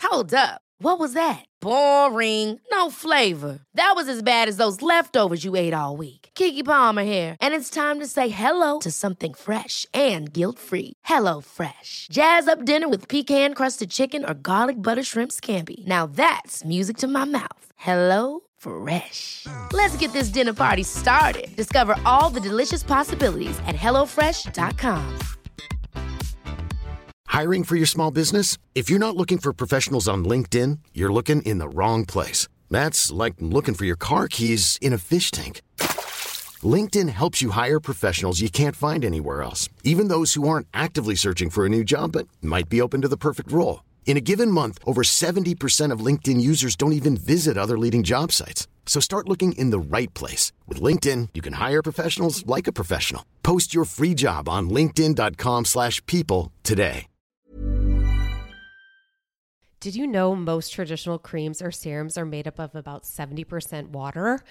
Hold up. What was that? Boring. No flavor. That was as bad as those leftovers you ate all week. Keke Palmer here. And it's time to say hello to something fresh and guilt-free. Hello Fresh. Jazz up dinner with pecan-crusted chicken or garlic butter shrimp scampi. Now that's music to my mouth. Hello Fresh. Let's get this dinner party started. Discover all the delicious possibilities at hellofresh.com. Hiring for your small business? If you're not looking for professionals on LinkedIn, you're looking in the wrong place. That's like looking for your car keys in a fish tank. LinkedIn helps you hire professionals you can't find anywhere else, even those who aren't actively searching for a new job but might be open to the perfect role. In a given month, over 70% of LinkedIn users don't even visit other leading job sites. So start looking in the right place. With LinkedIn, you can hire professionals like a professional. Post your free job on linkedin.com/people today. Did you know most traditional creams or serums are made up of about 70% water?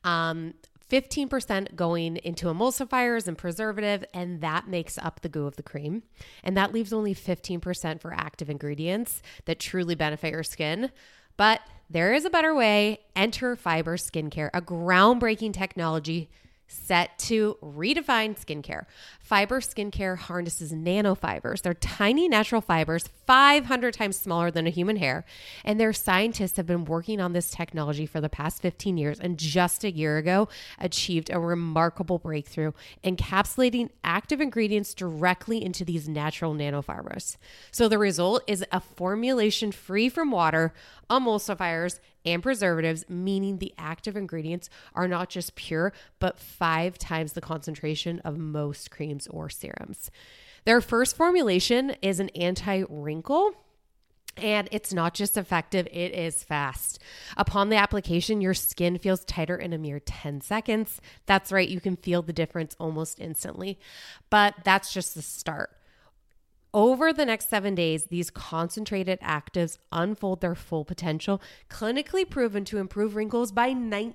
15% going into emulsifiers and preservative, and that makes up the goo of the cream. And that leaves only 15% for active ingredients that truly benefit your skin. But there is a better way. Enter Fiber Skincare, a groundbreaking technology set to redefine skincare. Fiber Skincare harnesses nanofibers. They're tiny natural fibers, 500 times smaller than a human hair. And their scientists have been working on this technology for the past 15 years, and just a year ago achieved a remarkable breakthrough, encapsulating active ingredients directly into these natural nanofibers. So the result is a formulation free from water, emulsifiers, and preservatives, meaning the active ingredients are not just pure, but 5 times the concentration of most creams or serums. Their first formulation is an anti-wrinkle, and it's not just effective, it is fast. Upon the application, your skin feels tighter in a mere 10 seconds. That's right, you can feel the difference almost instantly. But that's just the start. Over the next 7 days, these concentrated actives unfold their full potential, clinically proven to improve wrinkles by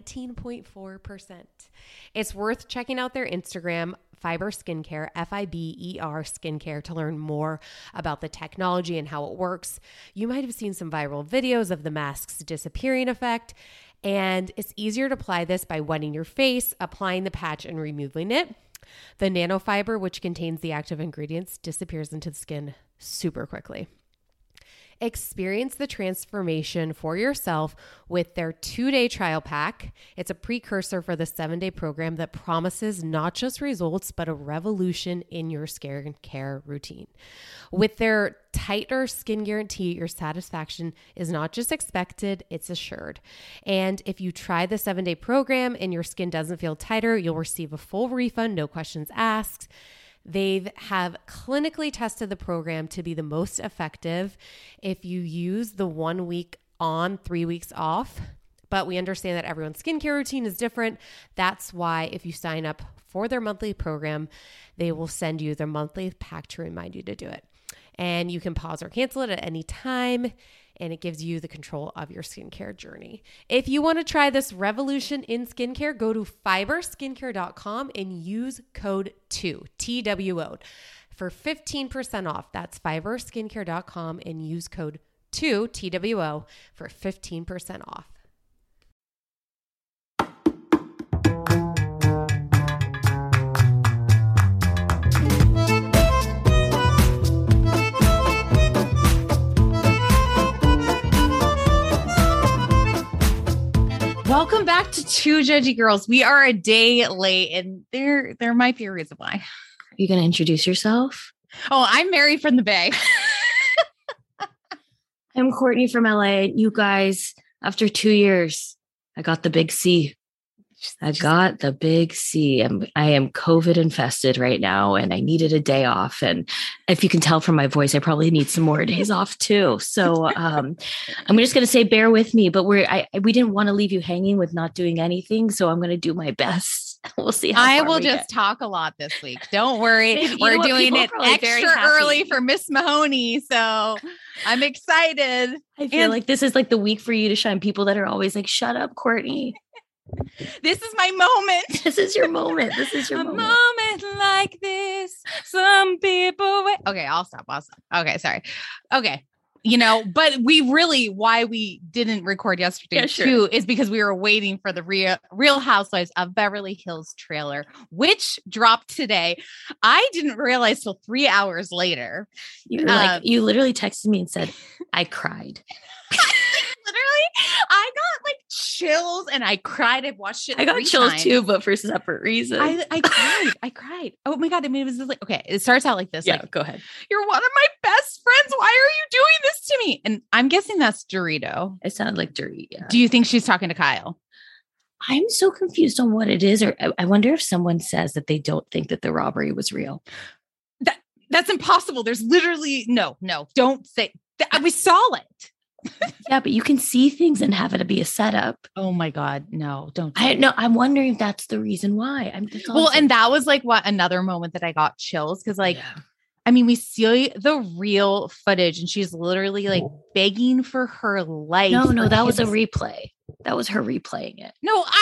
19.4%. It's worth checking out their Instagram, Fiber Skincare, Fiber Skincare, to learn more about the technology and how it works. You might have seen some viral videos of the mask's disappearing effect, and it's easier to apply this by wetting your face, applying the patch, and removing it. The nanofiber, which contains the active ingredients, disappears into the skin super quickly. Experience the transformation for yourself with their 2-day trial pack. It's a precursor for the 7-day program that promises not just results, but a revolution in your skincare routine. With their tighter skin guarantee, your satisfaction is not just expected, it's assured. And if you try the 7-day program and your skin doesn't feel tighter, you'll receive a full refund, no questions asked. They have clinically tested the program to be the most effective if you use the 1 week on, 3 weeks off. But we understand that everyone's skincare routine is different. That's why if you sign up for their monthly program, they will send you their monthly pack to remind you to do it. And you can pause or cancel it at any time, and it gives you the control of your skincare journey. If you want to try this revolution in skincare, go to fiberskincare.com and use code 2, TWO, for 15% off. That's fiberskincare.com and use code 2, TWO, for 15% off. Welcome back to Two Judgy Girls. We are a day late, and there might be a reason why. Are you going to introduce yourself? Oh, I'm Mary from the Bay. I'm Courtney from LA. You guys, after 2 years, I got the big C. I am COVID infested right now, and I needed a day off. And if you can tell from my voice, I probably need some more days off too. So I'm just going to say, bear with me. But we didn't want to leave you hanging with not doing anything, so I'm going to do my best. We'll see. I will just talk a lot this week. Don't worry, we're doing it extra early for Miss Mahoney, so I'm excited. I feel like this is like the week for you to shine. People that are always like, "Shut up, Courtney." This is my moment. This is your moment. This is your a moment like this. Some people wait. Okay, I'll stop. Okay, sorry. Okay. but why we didn't record yesterday too is because we were waiting for the Real Housewives of Beverly Hills trailer, which dropped today. I didn't realize till 3 hours later. You literally texted me and said, I cried. I got like chills and I cried. I've watched it. I got chills times. Too, but for separate reasons. I cried. Oh my God. I mean, it was just like, okay, it starts out like this. Yeah, like, go ahead. You're one of my best friends. Why are you doing this to me? And I'm guessing that's Dorito. It sounded like Dorito. Yeah. Do you think she's talking to Kyle? I'm so confused on what it is. Or I wonder if someone says that they don't think that the robbery was real. That's impossible. There's literally no, don't say that. We saw it. Yeah, but you can see things and have it be a setup. Oh my God. No, don't. I'm wondering if that's the reason why. And that was like another moment that I got chills. Cause I mean, we see the real footage and she's literally like begging for her life. No, that was a replay. That was her replaying it.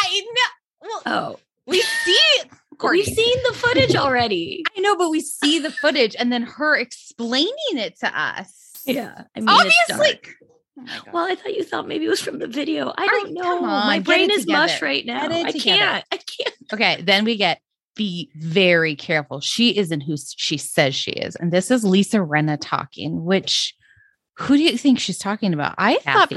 We see it. We've seen the footage already. I know, but we see the footage and then her explaining it to us. Yeah. I mean, obviously. Oh well, I thought you thought maybe it was from the video. I don't know. My brain is mush right now. I can't. Okay. Then we be very careful. She isn't who she says she is. And this is Lisa Rinna talking, who do you think she's talking about? I thought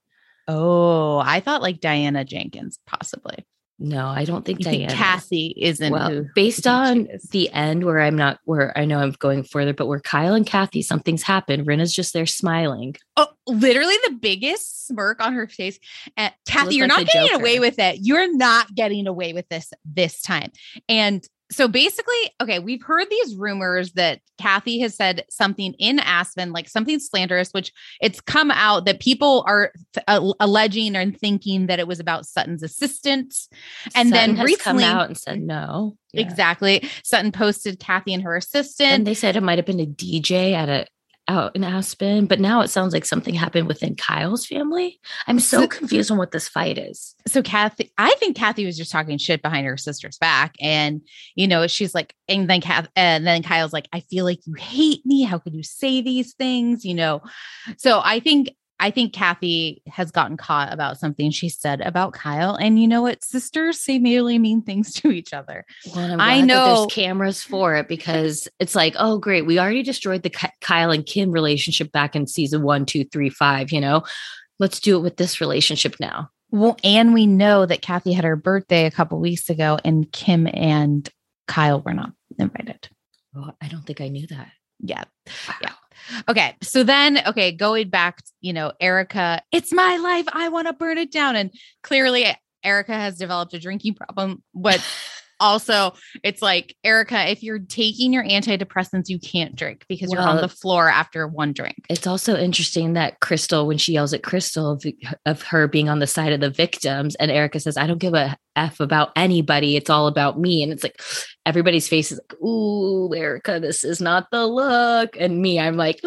like Diana Jenkins, possibly. No, I don't think Diana. Kathy isn't. Well, based on the end where I know I'm going further, but where Kyle and Kathy, something's happened. Rinna's just there smiling. Oh, literally the biggest smirk on her face. And Kathy, you're not getting away with it. You're not getting away with this time. And so basically, okay, we've heard these rumors that Kathy has said something in Aspen, like something slanderous, which it's come out that people are alleging and thinking that it was about Sutton's assistant. And Sutton then recently come out and said no. Yeah. Exactly. Sutton posted Kathy and her assistant. And they said it might have been a DJ out in Aspen, but now it sounds like something happened within Kyle's family. I'm so confused on what this fight is. So I think Kathy was just talking shit behind her sister's back. And, she's like, and then Kyle's like, I feel like you hate me. How could you say these things? So I think Kathy has gotten caught about something she said about Kyle. And you know what? Sisters say really mean things to each other. Well, I know there's cameras for it because it's like, oh, great. We already destroyed the Kyle and Kim relationship back in season 1, 2, 3, 5, let's do it with this relationship now. Well, and we know that Kathy had her birthday a couple weeks ago and Kim and Kyle were not invited. Oh, I don't think I knew that. Yeah. Wow. Yeah. Okay. So then, going back, Erica, it's my life. I want to burn it down. And clearly Erica has developed a drinking problem, but also it's like, Erica, if you're taking your antidepressants, you can't drink because you're on the floor after one drink. It's also interesting that Crystal, when she yells at Crystal of her being on the side of the victims, and Erica says, I don't give a F about anybody. It's all about me. And it's like, everybody's face is like, ooh, Erica, this is not the look. And me, I'm like,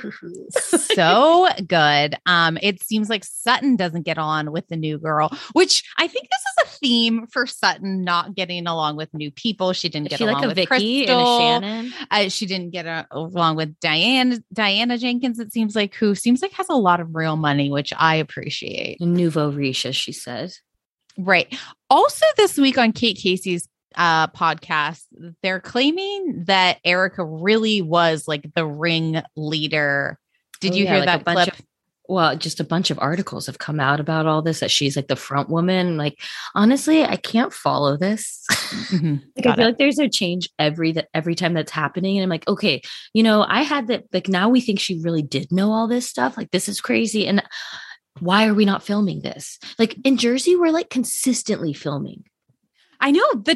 so good. It seems like Sutton doesn't get on with the new girl, which I think this is a theme for Sutton not getting along with new people. She didn't get along with Vicky Crystal. And a Shannon. She didn't get along with Diana Jenkins. It seems like has a lot of real money, which I appreciate. Nouveau riche, as she said. Right. Also this week on Kate Casey's podcast, they're claiming that Erica really was like the ring leader. Did you hear that clip? Just a bunch of articles have come out about all this, that she's like the front woman. Like, honestly, I can't follow this. Mm-hmm. I feel like there's a change every time that's happening. And I'm like, okay, I had that, like, now we think she really did know all this stuff. Like, this is crazy. And why are we not filming this? Like in Jersey, we're like consistently filming. I know the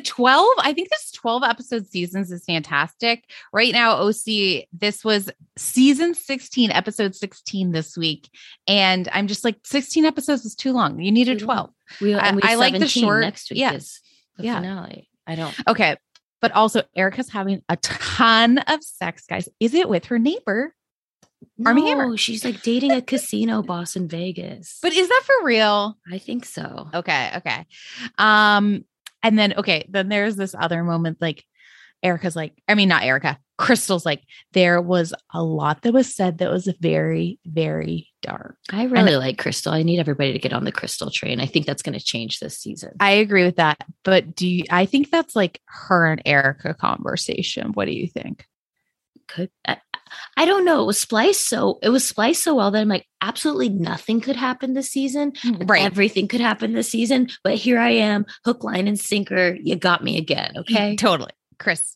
12 episode seasons is fantastic. Right now, OC, this was season 16, episode 16 this week. And I'm just like, 16 episodes is too long. You needed 12. I like the short. Next week is the finale. I don't. Okay. But also Erica's having a ton of sex, guys. Is it with her neighbor? Armie Hammer. She's like dating a casino boss in Vegas. But is that for real? I think so. Okay. And then, then there's this other moment, like Erica's like, I mean, not Erica, Crystal's like, there was a lot that was said that was very, very dark. I really like Crystal. I need everybody to get on the Crystal train. I think that's going to change this season. I agree with that. But I think that's like her and Erica conversation. What do you think? I don't know. It was spliced so well that I'm like, absolutely nothing could happen this season. Right. Everything could happen this season. But here I am, hook, line, and sinker. You got me again. Okay. Totally. Chris,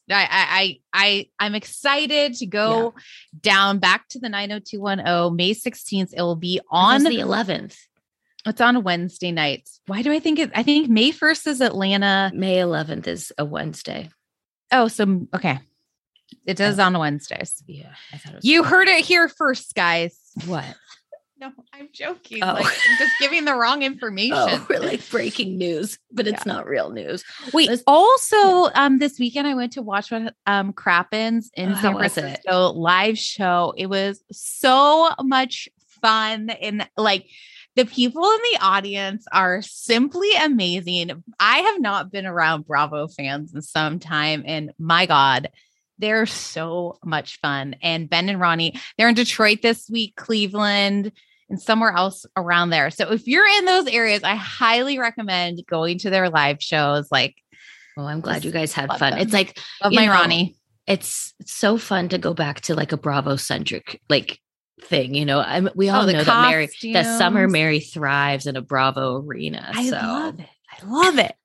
I'm excited to go down back to the 90210 May 16th. It will be on the 11th. It's on Wednesday nights. Why do I think May 1st is Atlanta. May 11th is a Wednesday. Oh, so, okay. It does on Wednesdays. Yeah. I thought you heard it here first, guys. What? No, I'm joking. Like, I'm just giving the wrong information. We're like breaking news, but it's not real news. Wait, also, this weekend I went to watch Crappens in San Francisco live show. It was so much fun. And like the people in the audience are simply amazing. I have not been around Bravo fans in some time. And my God, they're so much fun. And Ben and Ronnie, they're in Detroit this week, Cleveland, and somewhere else around there. So if you're in those areas, I highly recommend going to their live shows. Like, well, I'm glad you guys had fun. Them. It's like, love my Ronnie. It's so fun to go back to like a Bravo centric like thing. You know, we all know that Summer Mary thrives in a Bravo arena. I love it.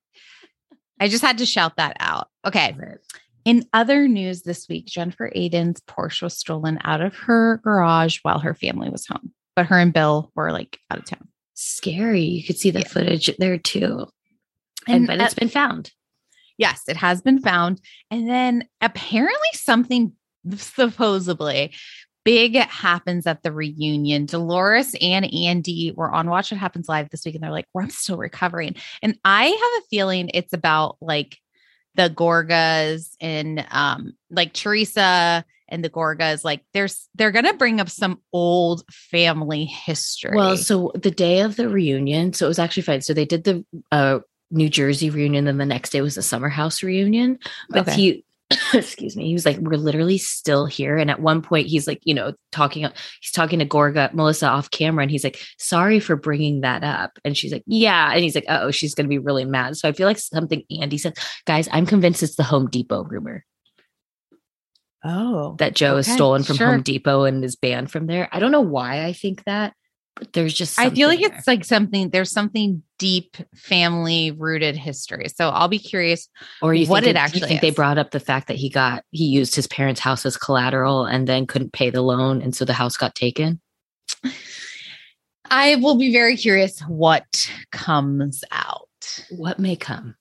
I just had to shout that out. Okay. In other news this week, Jennifer Aydin's Porsche was stolen out of her garage while her family was home. But her and Bill were like out of town. Scary. You could see the footage there too. But it's been found. Yes, it has been found. And then apparently something supposedly big happens at the reunion. Dolores and Andy were on Watch What Happens Live this week. And they're like, I'm still recovering. And I have a feeling it's about like the Gorgas and like Teresa and the Gorgas, like they're going to bring up some old family history. Well, so the day of the reunion, so it was actually fine. So they did the New Jersey reunion. Then the next day was the Summer House reunion. But he, excuse me, he was like, we're literally still here. And at one point he's like, you know, he's talking to Melissa off camera. And he's like, sorry for bringing that up. And she's like, yeah. And he's like, oh, she's going to be really mad. So I feel like something Andy said, guys, I'm convinced it's the Home Depot rumor. Oh, that Joe is stolen from Home Depot and is banned from there. I don't know why I think that, but there's just I feel like it's like there's something deep family rooted history. So I'll be curious. Or you what think it actually you think is. They brought up the fact that he used his parents' house as collateral and then couldn't pay the loan, and so the house got taken. I will be very curious what comes out. What may come.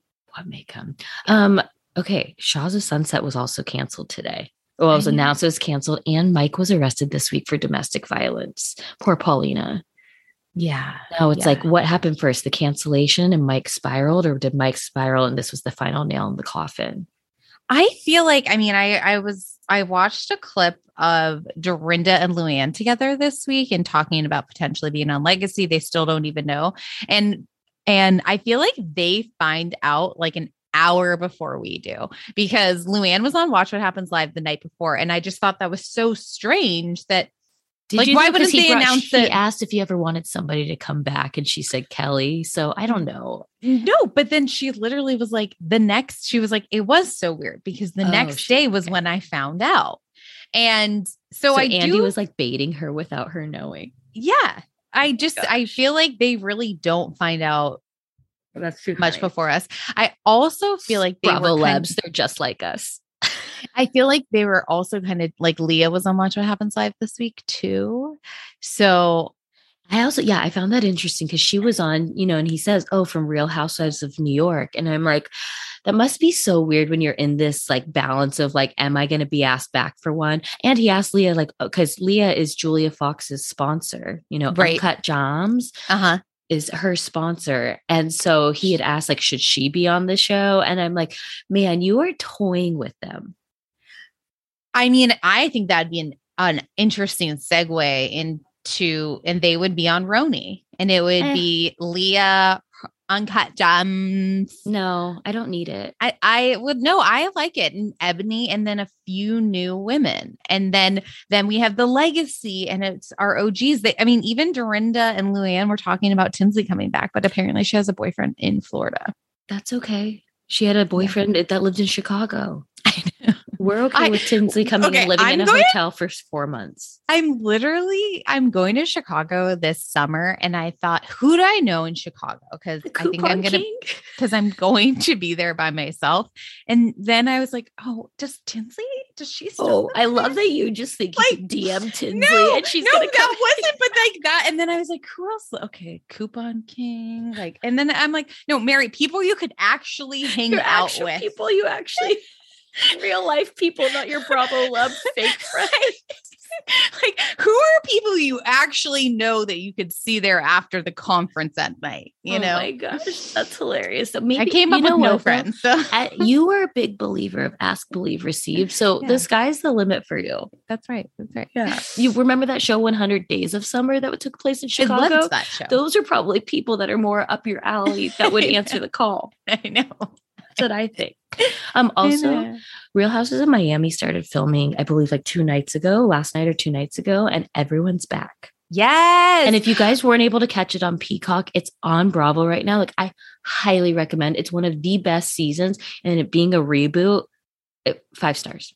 Okay, Shahs of Sunset was also canceled today. Well, it was announced it was canceled, and Mike was arrested this week for domestic violence. Poor Paulina. Yeah. Now it's like, what happened first, the cancellation and Mike spiraled, or did Mike spiral and this was the final nail in the coffin? I feel like, I mean, I watched a clip of Dorinda and Luann together this week and talking about potentially being on Legacy. They still don't even know. And I feel like they find out like an hour before we do, because Luann was on Watch What Happens Live the night before. And I just thought that was so strange that why wouldn't they announce it? He asked if he ever wanted somebody to come back and she said Kelly. So I don't know. No, but then she literally was like she was like, it was so weird because the next day was when I found out. And so Andy was like baiting her without her knowing. Yeah. I feel like they really don't find out that's too much before us. I also feel like they Bravo Labs, they're just like us. I feel like they were also kind of like Leah was on Watch What Happens Live this week too. So I found that interesting because she was on, you know, and he says, oh, from Real Housewives of New York. And I'm like, that must be so weird when you're in this like balance of like, am I going to be asked back for one? And he asked Leah, like, because Leah is Julia Fox's sponsor, you know, right. Uncut Gems. Is her sponsor. And so he had asked, like, should she be on the show? And I'm like, man, you are toying with them. I mean, I think that'd be an interesting segue into, and they would be on Roni, and it would be Leah, Uncut Gems. No, I don't need it. I would no, I like it. And Ebony, and then a few new women. And then we have the legacy, and it's our OGs. Even Dorinda and Luann were talking about Tinsley coming back, but apparently she has a boyfriend in Florida. That's okay. She had a boyfriend that lived in Chicago. I know. We're okay with Tinsley coming and living in a hotel for 4 months. I'm going to Chicago this summer, and I thought, who do I know in Chicago? Because I think I'm going to be there by myself. And then I was like, oh, does she still? Oh, I love that you just think you can DM Tinsley and she's gonna come. That wasn't, but like that. And then I was like, who else? Okay, Coupon King. And then I'm like, no, Mary, people you could actually hang out with. People you actually. Real life people, not your Bravo Love fake friends. Like, who are people you actually know that you could see there after the conference at night? You know? Oh my gosh, that's hilarious. So maybe I came up with no friends. So. You were a big believer of ask, believe, receive. So the sky's the limit for you. That's right. Yeah. You remember that show 100 Days of Summer that took place in Chicago? I loved that show. Those are probably people that are more up your alley that would answer the call. I know. That's what I think. Also, Real Houses of Miami started filming, I believe, like last night or 2 nights ago, and everyone's back. Yes. And if you guys weren't able to catch it on Peacock, it's on Bravo right now. Like, I highly recommend. It's one of the best seasons, and it being a reboot, 5 stars.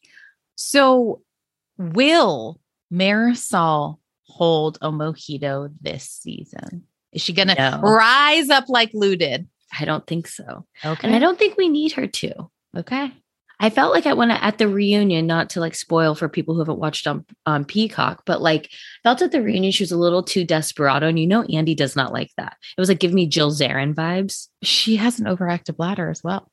So, will Marisol hold a mojito this season? Is she going to rise up like Lou did? I don't think so. Okay. And I don't think we need her to. Okay. I felt like at the reunion, not to like spoil for people who haven't watched on Peacock, but like felt at the reunion, she was a little too desperado. And Andy does not like that. It was like, give me Jill Zarin vibes. She has an overactive bladder as well.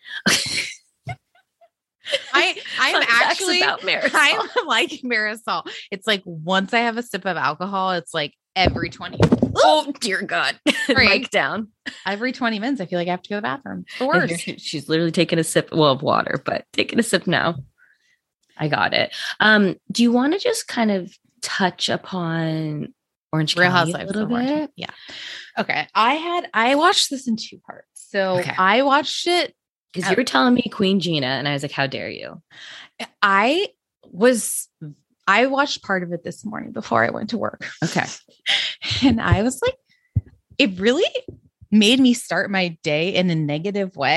I'm actually about Marisol. I'm like Marisol. It's like once I have a sip of alcohol, it's like every 20 minutes. Oh dear God. Mic down. Every 20 minutes, I feel like I have to go to the bathroom. It's the worst. She's literally taking a sip of water, but taking a sip now. I got it. Do you want to just kind of touch upon Orange County a little bit? Yeah. Okay. I watched this in 2 parts. So I watched it because you were telling me Queen Gina, and I was like, how dare you? I watched part of it this morning before I went to work. Okay. And I was like, it really made me start my day in a negative way.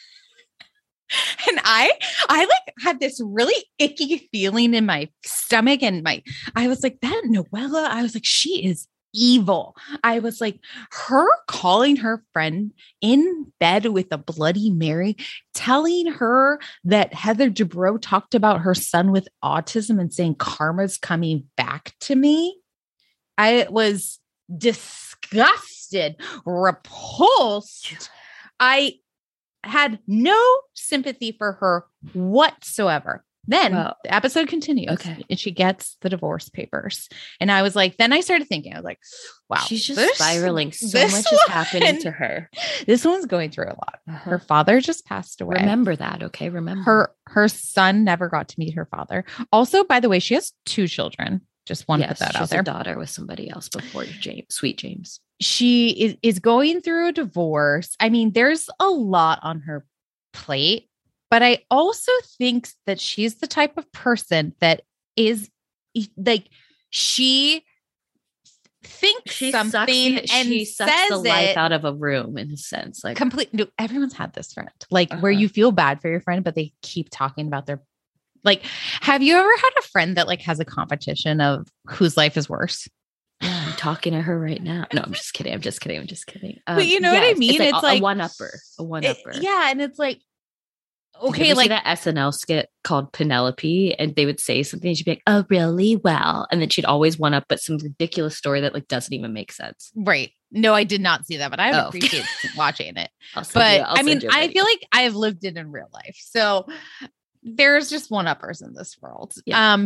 And I like had this really icky feeling in my stomach, and I was like, that Noella, I was like, she is evil. I was like, her calling her friend in bed with a Bloody Mary, telling her that Heather Dubrow talked about her son with autism and saying karma's coming back to me. I was disgusted, repulsed. I had no sympathy for her whatsoever. Then the episode continues. Okay. And she gets the divorce papers. And I was like, then I started thinking, I was like, wow. She's just spiraling. So much is happening to her. This one's going through a lot. Uh-huh. Her father just passed away. Remember that. Okay. Remember. Her son never got to meet her father. Also, by the way, she has 2 children. Just want to put that out there. A daughter with somebody else before Sweet James. She is going through a divorce. I mean, there's a lot on her plate. But I also think that she's the type of person that is like, she thinks something and she sucks says the life out of a room in a sense. Like no, everyone's had this friend, like where you feel bad for your friend, but they keep talking about their, like, have you ever had a friend that like has a competition of whose life is worse? Yeah, I'm talking to her right now. No, I'm just kidding. But you know what I mean? It's like a one-upper. Yeah. And it's like, okay, like that SNL skit called Penelope, and they would say something and she'd be like, oh, really? Well, and then she'd always one up, but some ridiculous story that like doesn't even make sense. Right. No, I did not see that, but I would appreciate watching it. But I mean, I feel like I've lived it in real life. So there's just one-uppers in this world. Yeah.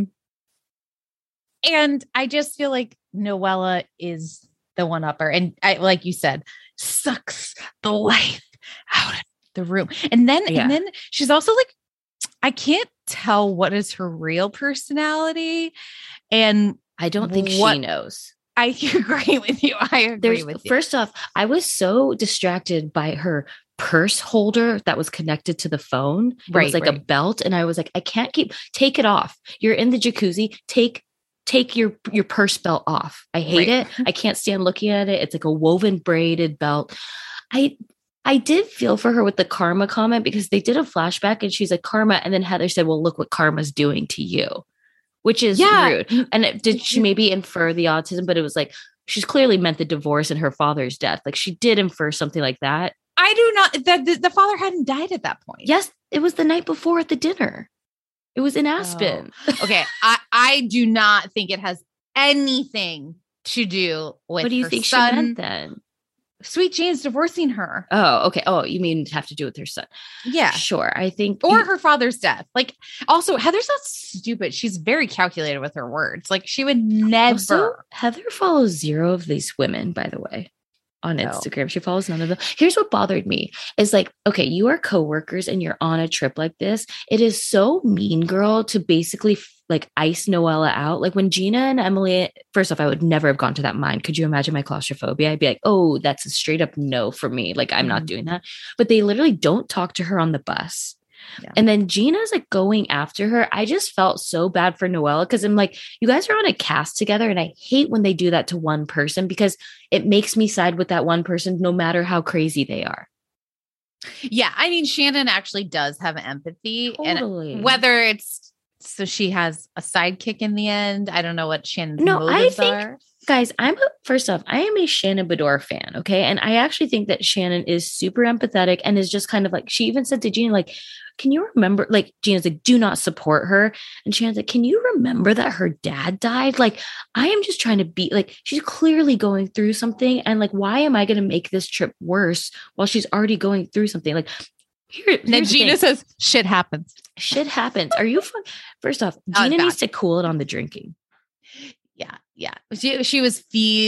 And I just feel like Noella is the one-upper. And I, like you said, sucks the life out of the room. And then she's also like, I can't tell what is her real personality. And I don't think she knows. agree with you. I agree with you. First off, I was so distracted by her purse holder that was connected to the phone. It was like a belt. And I was like, I can't take it off. You're in the jacuzzi. Take your purse belt off. I hate it. I can't stand looking at it. It's like a woven braided belt. I did feel for her with the karma comment because they did a flashback and she's like, karma. And then Heather said, well, look what karma's doing to you, which is rude. And did she maybe infer the autism? But it was like, she's clearly meant the divorce and her father's death. Like she did infer something like that. I do not, that the father hadn't died at that point. Yes. It was the night before at the dinner. It was in Aspen. Oh. Okay. I do not think it has anything to do with what do you think she meant then? Sweet Jane's divorcing her. Oh, okay. Oh, you mean have to do with her son? Yeah. Sure. I think. Or her father's death. Like, also, Heather's not stupid. She's very calculated with her words. Like, she would never. Also, Heather follows 0 of these women, by the way, on Instagram. She follows none of them. Here's what bothered me is like, okay, you are coworkers and you're on a trip like this. It is so mean girl to basically like ice Noella out. Like when Gina and Emily, first off, I would never have gone to that mine. Could you imagine my claustrophobia? I'd be like, oh, that's a straight up no for me. Like I'm not doing that. But they literally don't talk to her on the bus. Yeah. And then Gina's like going after her. I just felt so bad for Noella because I'm like, you guys are on a cast together. And I hate when they do that to one person because it makes me side with that one person, no matter how crazy they are. Yeah. I mean, Shannon actually does have empathy. Totally. And whether it's so she has a sidekick in the end. I don't know what Shannon's motives are. Guys, first off, I am a Shannon Beador fan. Okay. And I actually think that Shannon is super empathetic and is just kind of like, she even said to Gina, like, can you remember, like, Gina's like, do not support her. And Shannon's like, can you remember that her dad died? Like, I am just trying to be like, she's clearly going through something. And like, why am I going to make this trip worse while she's already going through something? Like, then Gina says, shit happens. Shit happens. Are you fun? First off, Gina needs to cool it on the drinking. Yeah. She was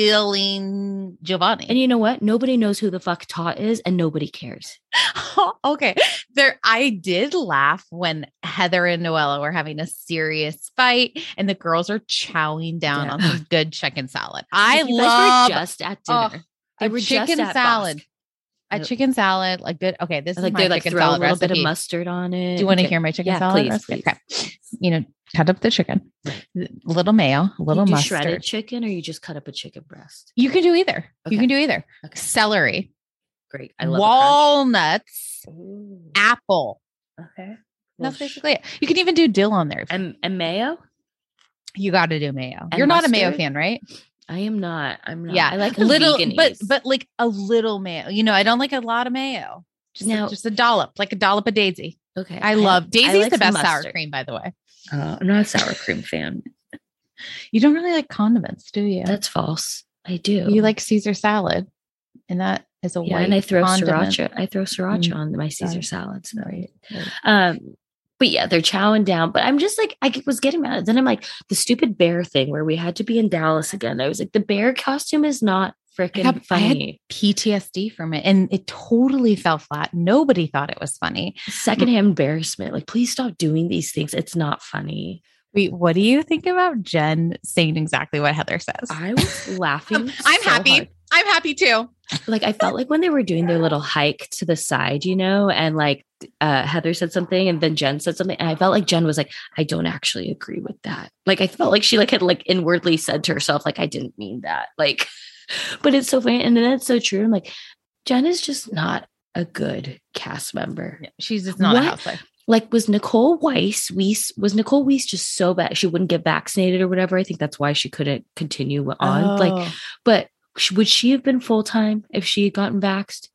feeling Giovanni. And you know what? Nobody knows who the fuck Tot is and nobody cares. Okay. I did laugh when Heather and Noella were having a serious fight and the girls are chowing down on some good chicken salad. You guys were just at dinner. They were chicken just salad. Bosque. A chicken salad, like good. Okay, this is my chicken salad recipe. Throw a little bit of mustard on it. Do you want to hear my chicken salad recipe? Please. Okay. Cut up the chicken, a little mayo, a little mustard. Shredded chicken, or you just cut up a chicken breast? You can do either. Okay. You can do either. Okay. Celery. Great. I love walnuts. Apple. Okay. That's basically it. You can even do dill on there. And mayo? You got to do mayo. And You're mustard? not a mayo fan, right? I am not. I'm not. Yeah. I like little, vegan-ese. but like a little mayo. I don't like a lot of mayo. Just a dollop, like a dollop of Daisy. Okay. I love Daisy's like the best mustard. sour cream, by the way. I'm not a sour cream fan. You don't really like condiments, do you? That's false. I do. You like Caesar salad, and that is a white. And I throw condiment. sriracha. I throw sriracha on my Caesar salads. Right. But yeah, they're chowing down. But I'm just like, I was getting mad. Then I'm like, the stupid bear thing where we had to be in Dallas again. I was like, the bear costume is not freaking funny. I had PTSD from it, and it totally fell flat. Nobody thought it was funny. Secondhand embarrassment. Like, please stop doing these things. It's not funny. Wait, what do you think about Jen saying exactly what Heather says? I was laughing. I'm happy. Hard. I'm happy too. Like, I felt like when they were doing their little hike to the side, and like Heather said something and then Jen said something. And I felt like Jen was like, I don't actually agree with that. Like, I felt like she had inwardly said to herself, like, I didn't mean that. Like, but it's so funny. And then it's so true. I'm like, Jen is just not a good cast member. Yeah, she's just not a housewife. Like, was Nicole Weiss just so bad? She wouldn't get vaccinated or whatever. I think that's why she couldn't continue on. Oh. Like, but would she have been full-time if she had gotten vaxxed?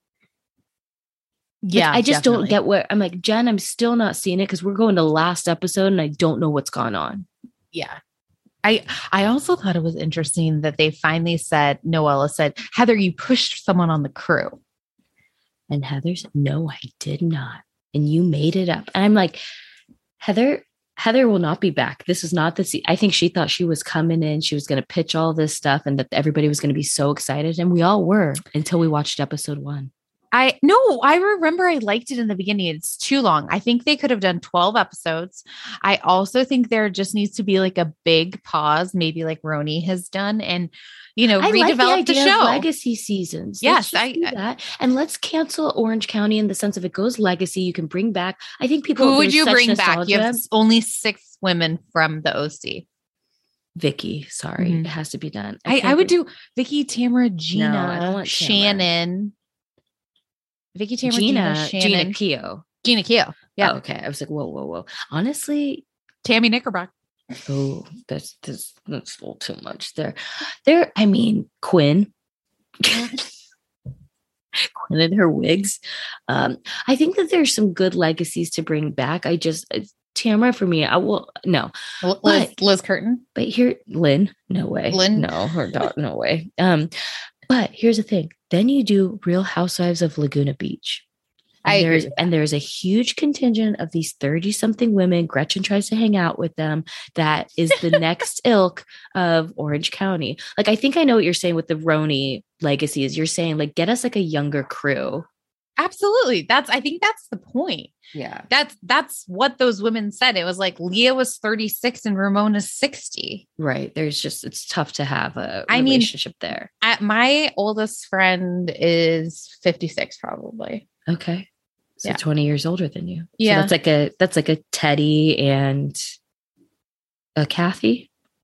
Yeah. I just don't get what I'm like, Jen, I'm still not seeing it because we're going to last episode and I don't know what's gone on. Yeah. I also thought it was interesting that they finally said, Noella said, Heather, you pushed someone on the crew. And Heather said, no, I did not. And you made it up. And I'm like, Heather will not be back. This is not I think she thought she was coming in. She was going to pitch all this stuff and that everybody was going to be so excited. And we all were until we watched episode 1. I remember I liked it in the beginning. It's too long. I think they could have done 12 episodes. I also think there just needs to be like a big pause, maybe like Roni has done, and redevelop the show. Legacy seasons. Yes, I do that. And let's cancel Orange County in the sense of it goes legacy. You can bring back. I think people. Who would you bring back? You have only 6 women from the OC. Vicky, sorry, it has to be done. I would do Vicky, Tamara, Gina, no, I don't want Shannon. Vicky, Tamara, Gina Keogh. Gina Keogh. Yeah. Oh, okay. I was like, whoa. Honestly, Tammy Knickerbock. Oh, that's a little too much there. I mean, Quinn. Quinn and her wigs. I think that there's some good legacies to bring back. Tamara for me, no. Liz Curtin. But here, Lynn, no way. Lynn? No, her daughter, no way. But here's the thing. Then you do Real Housewives of Laguna Beach. And there's a huge contingent of these 30-something women. Gretchen tries to hang out with them. That is the next ilk of Orange County. Like, I think I know what you're saying with the Roni legacies. You're saying, like, get us like a younger crew. Absolutely. I think that's the point. Yeah. That's what those women said. It was like Leah was 36 and Ramona's 60. Right. It's tough to have a relationship there. My oldest friend is 56 probably. Okay. So 20 years older than you. Yeah. So that's like a Teddy and a Kathy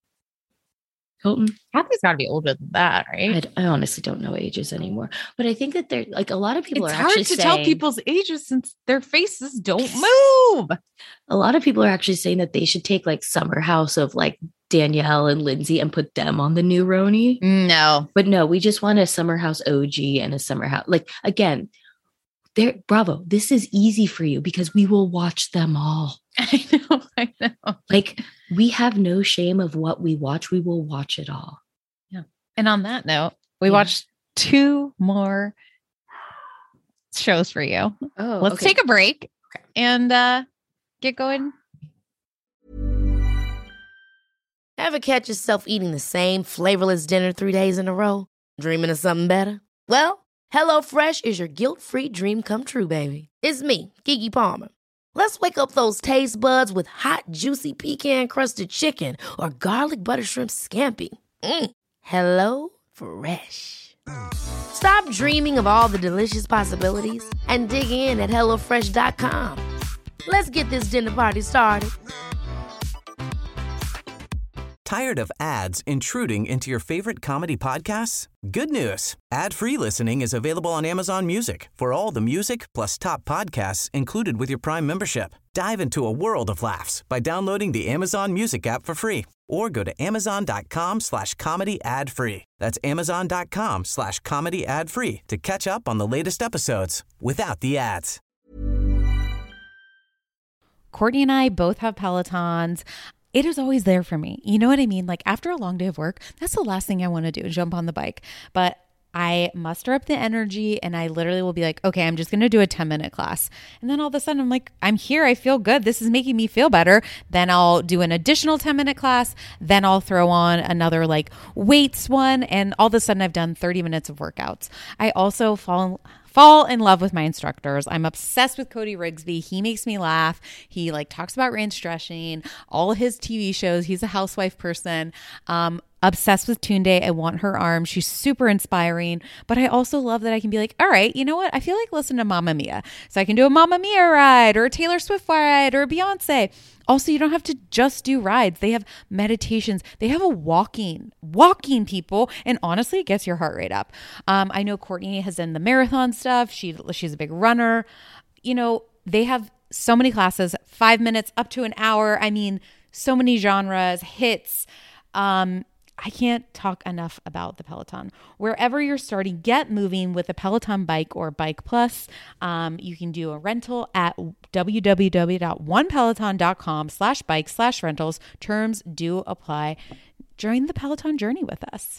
Hilton. Kathy's got to be older than that, right? I honestly don't know ages anymore, but I think that they're like a lot of people it's are hard actually to saying, tell people's ages since their faces don't move. A lot of people are actually saying that they should take like Summer House of like Danielle and Lindsay and put them on the new Roni. No, but no, we just want a Summer House OG and a Summer House. Like, again, bravo. This is easy for you because we will watch them all. I know. Like, we have no shame of what we watch. We will watch it all. Yeah. And on that note, we watched 2 more shows for you. Oh, let's take a break and get going. Ever catch yourself eating the same flavorless dinner 3 days in a row? Dreaming of something better? Well, HelloFresh is your guilt-free dream come true, baby. It's me, Keke Palmer. Let's wake up those taste buds with hot, juicy pecan-crusted chicken or garlic butter shrimp scampi. Hello Fresh. Stop dreaming of all the delicious possibilities and dig in at HelloFresh.com. Let's get this dinner party started. Tired of ads intruding into your favorite comedy podcasts? Good news. Ad-free listening is available on Amazon Music for all the music plus top podcasts included with your Prime membership. Dive into a world of laughs by downloading the Amazon Music app for free or go to amazon.com/comedy ad-free. That's amazon.com/comedy ad-free to catch up on the latest episodes without the ads. Courtney and I both have Pelotons. It is always there for me. You know what I mean? Like, after a long day of work, that's the last thing I want to do, jump on the bike. But I muster up the energy and I literally will be like, okay, I'm just going to do a 10-minute class. And then all of a sudden I'm like, I'm here. I feel good. This is making me feel better. Then I'll do an additional 10-minute class. Then I'll throw on another like weights one. And all of a sudden I've done 30 minutes of workouts. I also fall in love with my instructors. I'm obsessed with Cody Rigsby. He makes me laugh. He like talks about range stretching, all his TV shows. He's a housewife person. Obsessed with Tunde. I want her arm. She's super inspiring. But I also love that I can be like, all right, you know what? I feel like listening to Mamma Mia. So I can do a Mamma Mia ride or a Taylor Swift ride or a Beyonce. Also, you don't have to just do rides. They have meditations. They have a walking people. And honestly, it gets your heart rate up. I know Courtney has done the marathon stuff. She's a big runner. You know, they have so many classes, 5 minutes up to an hour. I mean, so many genres, hits. I can't talk enough about the Peloton. Wherever you're starting, get moving with a Peloton bike or Bike Plus. You can do a rental at www.onepeloton.com/bike/rentals. Terms do apply. Join the Peloton journey with us.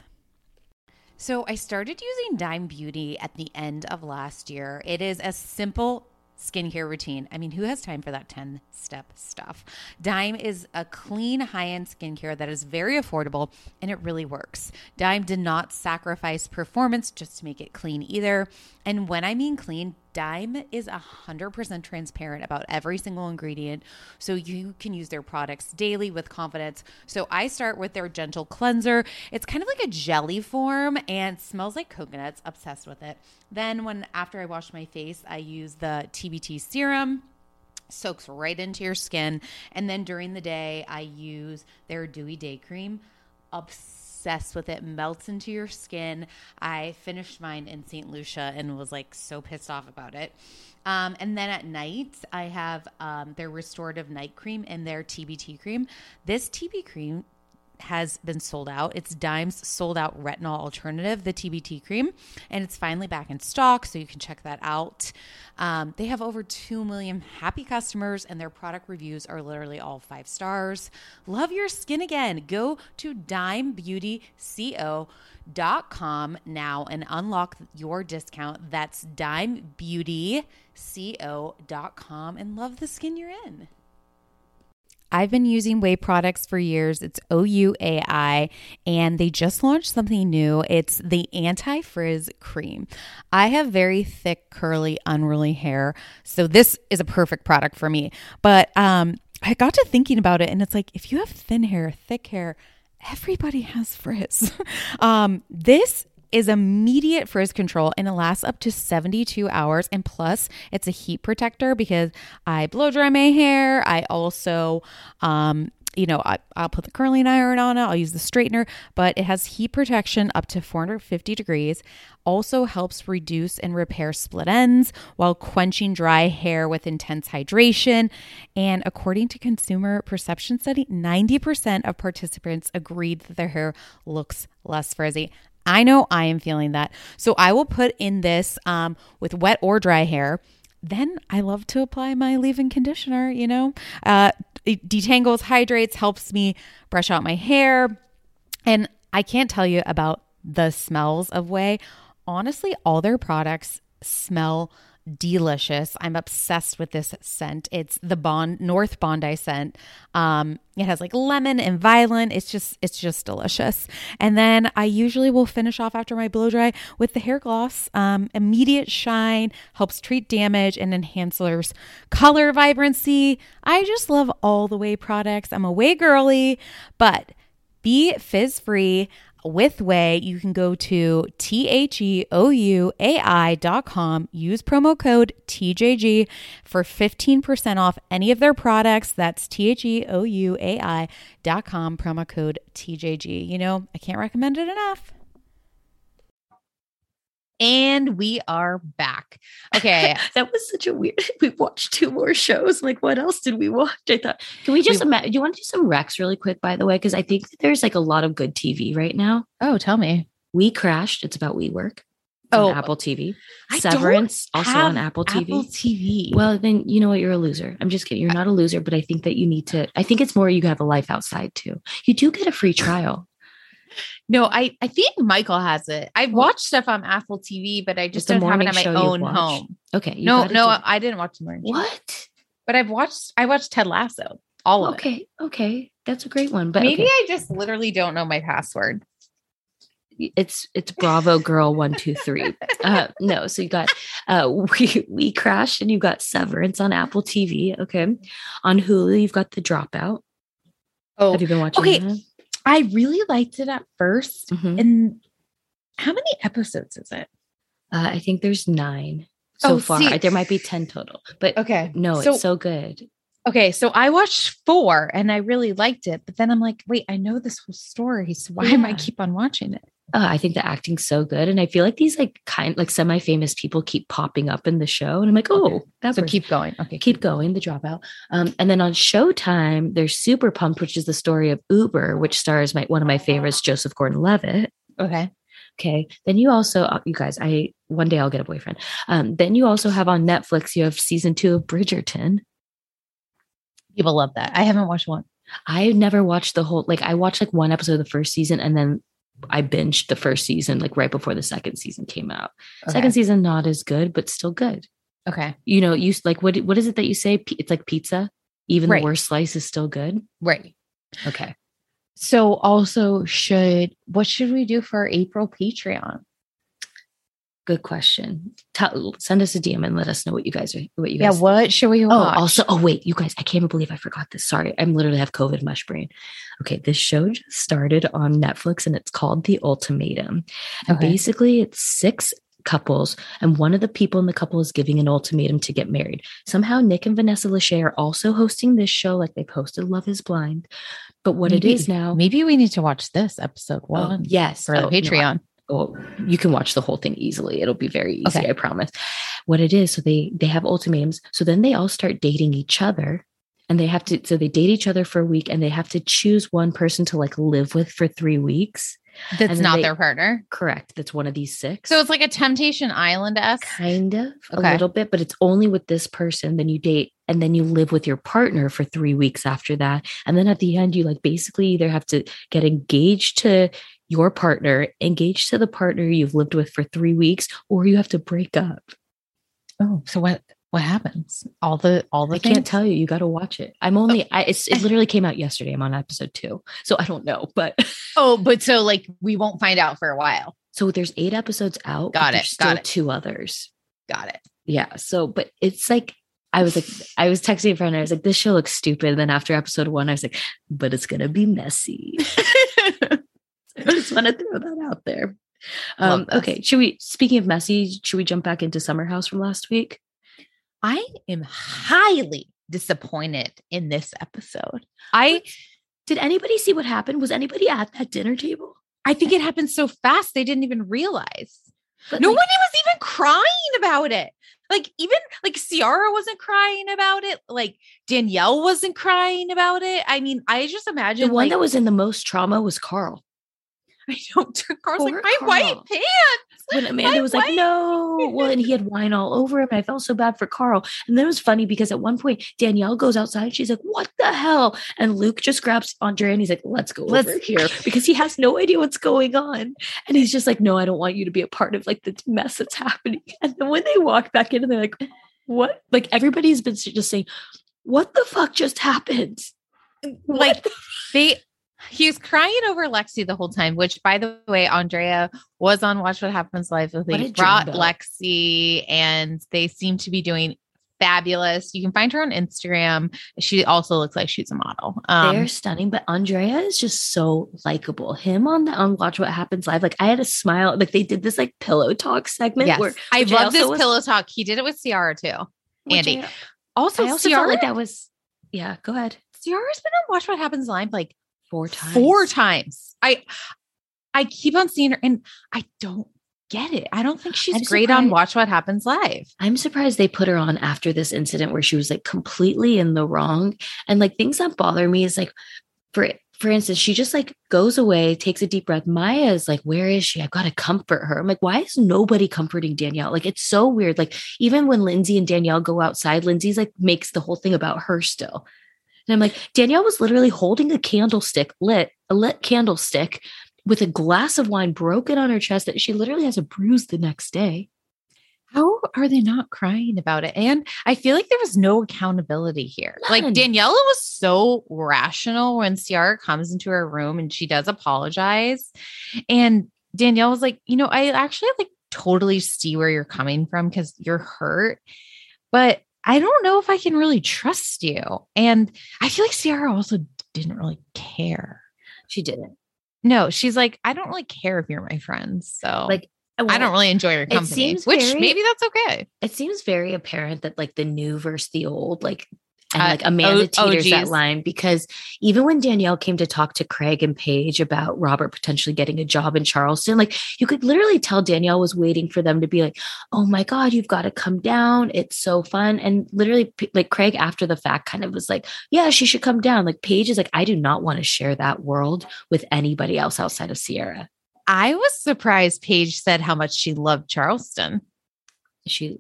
So I started using Dime Beauty at the end of last year. It is as simple skincare routine. I mean, who has time for that 10-step stuff? Dime is a clean, high-end skincare that is very affordable, and it really works. Dime did not sacrifice performance just to make it clean either. And when I mean clean, Dime is 100% transparent about every single ingredient, so you can use their products daily with confidence. So I start with their gentle cleanser. It's kind of like a jelly form and smells like coconuts. Obsessed with it. Then after I wash my face, I use the TBT serum. Soaks right into your skin. And then during the day, I use their Dewy Day Cream. Obsessed with it. Melts into your skin. I finished mine in St. Lucia and was like so pissed off about it. And then at night, I have their Restorative Night Cream and their TBT cream. This TB cream has been sold out. It's Dime's sold out retinol alternative, the TBT cream, and it's finally back in stock, so you can check that out. They have over 2 million happy customers, and their product reviews are literally all 5 stars. Love your skin again. Go to dimebeautyco.com now and unlock your discount. That's dimebeautyco.com, and love the skin you're in. I've been using OUAI products for years. It's OUAI, and they just launched something new. It's the Anti-Frizz Cream. I have very thick, curly, unruly hair, so this is a perfect product for me. But I got to thinking about it, and it's like, if you have thin hair, thick hair, everybody has frizz. This is immediate frizz control, and it lasts up to 72 hours. And plus, it's a heat protector because I blow dry my hair. I also, I'll put the curling iron on it. I'll use the straightener, but it has heat protection up to 450 degrees. Also helps reduce and repair split ends while quenching dry hair with intense hydration. And according to Consumer Perception Study, 90% of participants agreed that their hair looks less frizzy. I know I am feeling that. So I will put in this with wet or dry hair. Then I love to apply my leave-in conditioner, It detangles, hydrates, helps me brush out my hair. And I can't tell you about the smells of OUAI. Honestly, all their products smell delicious. I'm obsessed with this scent. It's the North Bondi scent. It has like lemon and violet. It's just delicious. And then I usually will finish off after my blow dry with the hair gloss. Immediate shine, helps treat damage, and enhances color vibrancy. I just love all the OUAI products. I'm a OUAI girly, but be fizz free. With OUAI, you can go to theouai.com, use promo code TJG for 15% off any of their products. That's theouai.com, promo code TJG. I can't recommend it enough. And we are back. Okay. That was such a weird, we watched 2 more shows. Like, what else did we watch? I thought, can we just do you want to do some recs really quick, by the way? Because I think that there's like a lot of good TV right now. Oh, tell me. We Crashed. It's about WeWork. On Apple TV. Severance, also on Apple TV. Apple TV. Well, then you know what? You're a loser. I'm just kidding. You're not a loser, but I think that you need to, I think it's more you have a life outside too. You do get a free trial. No, I think Michael has it. I've watched stuff on Apple TV, but I just don't have it at my own home. Okay. No, I didn't watch the morning show. What? But I watched Ted Lasso. All of it. Okay. That's a great one. But maybe I just literally don't know my password. It's Bravo Girl 123. No, so you got We Crashed, and you got Severance on Apple TV. Okay. On Hulu, you've got The Dropout. Oh, have you been watching that? I really liked it at first. Mm-hmm. And how many episodes is it? I think there's 9 so far. There might be 10 total, but okay. No, it's so good. Okay. So I watched 4 and I really liked it, but then I'm like, wait, I know this whole story. So why am I keep on watching it? I think the acting's so good. And I feel like these semi-famous people keep popping up in the show. And I'm like, so keep going. Okay. Keep going. The Dropout. And then on Showtime, there's Super Pumped, which is the story of Uber, which stars one of my favorites, Joseph Gordon-Levitt. Okay. Then you also, you guys, one day I'll get a boyfriend. Then you also have on Netflix, you have season 2 of Bridgerton. People love that. I haven't watched one. I never watched the whole, I watched one episode of the first season, and then I binged the first season right before the second season came out. Okay. Second season, not as good, but still good. Okay. You know, you like, what is it that you say? It's like pizza. Even Right. the worst slice is still good. Right. Okay. So also what should we do for our April Patreon? Good question. Send us a DM and let us know what you guys. Yeah. What should we watch? Wait, you guys, I can't believe I forgot this. Sorry. I'm literally have COVID mush brain. Okay. This show just started on Netflix and it's called The Ultimatum. And basically it's 6 couples and one of the people in the couple is giving an ultimatum to get married. Somehow Nick and Vanessa Lachey are also hosting this show. Like they posted Love is Blind. But what it is now. Maybe we need to watch this episode 1. Yes. For the Patreon. Well, you can watch the whole thing easily. It'll be very easy, I promise. What it is, so they have ultimatums. So then they all start dating each other and they date each other for a week and they have to choose one person to like live with for 3 weeks. That's not their partner? Correct. That's one of these 6. So it's like a Temptation Island-esque? Kind of, a little bit, but it's only with this person. Then you date and then you live with your partner for 3 weeks after that. And then at the end, you like basically either have to get engaged to your partner, engaged to the partner you've lived with for 3 weeks, or you have to break up. Oh, so what happens? All the I can't tell you. You got to watch it. It literally came out yesterday. I'm on episode 2, so I don't know, but but so like we won't find out for a while. So there's 8 episodes out. Got it. Still 2 others. Got it. Yeah. So, but it's like I was texting a friend. I was like, this show looks stupid. And then after episode 1, I was like, but it's gonna be messy. I just want to throw that out there. Okay. Speaking of messy, should we jump back into Summer House from last week? I am highly disappointed in this episode. Did anybody see what happened? Was anybody at that dinner table? I think it happened so fast they didn't even realize. But nobody was even crying about it. Like even like Ciara wasn't crying about it. Like Danielle wasn't crying about it. I mean, I just imagine the one that was in the most trauma was Carl. I don't. Carl's like, my white pants. When Amanda was like, no. Well, and he had wine all over him. And I felt so bad for Carl. And then it was funny because at one point, Danielle goes outside. And she's like, what the hell? And Luke just grabs Andrea and he's like, let's go over here because he has no idea what's going on. And he's just like, no, I don't want you to be a part of like the mess that's happening. And then when they walk back in and they're like, what? Like everybody's been just saying, what the fuck just happened? Like he was crying over Lexi the whole time, which by the way, Andrea was on Watch What Happens Live with me, brought Lexi and they seem to be doing fabulous. You can find her on Instagram. She also looks like she's a model. They're stunning, but Andrea is just so likable. Him on Watch What Happens Live. Like I had a smile, like they did this like pillow talk segment. Yes. I love this pillow talk. He did it with Ciara too. Andy. I also Ciara, like that was, yeah, go ahead. Ciara's been on Watch What Happens Live like 4 times. 4 times. I keep on seeing her and I don't get it. I don't think she's great on Watch What Happens Live. I'm surprised they put her on after this incident where she was like completely in the wrong. And like things that bother me is like, for instance, she just like goes away, takes a deep breath. Maya is like, where is she? I've got to comfort her. I'm like, why is nobody comforting Danielle? Like, it's so weird. Like even when Lindsay and Danielle go outside, Lindsay's like makes the whole thing about her still. And I'm like, Danielle was literally holding a lit candlestick with a glass of wine broken on her chest that she literally has a bruise the next day. How are they not crying about it? And I feel like there was no accountability here. None. Like Daniela was so rational when Ciara comes into her room and she does apologize. And Danielle was like, I actually like totally see where you're coming from because you're hurt. But I don't know if I can really trust you. And I feel like Ciara also didn't really care. She didn't. No, she's like, I don't really care if you're my friend. So like, I don't really enjoy your company, maybe that's okay. It seems very apparent that like the new versus the old, like, and like Amanda teeters that line because even when Danielle came to talk to Craig and Paige about Robert potentially getting a job in Charleston, like you could literally tell Danielle was waiting for them to be like, oh my God, you've got to come down. It's so fun. And literally like Craig after the fact kind of was like, yeah, she should come down. Like Paige is like, I do not want to share that world with anybody else outside of Ciara. I was surprised Paige said how much she loved Charleston. She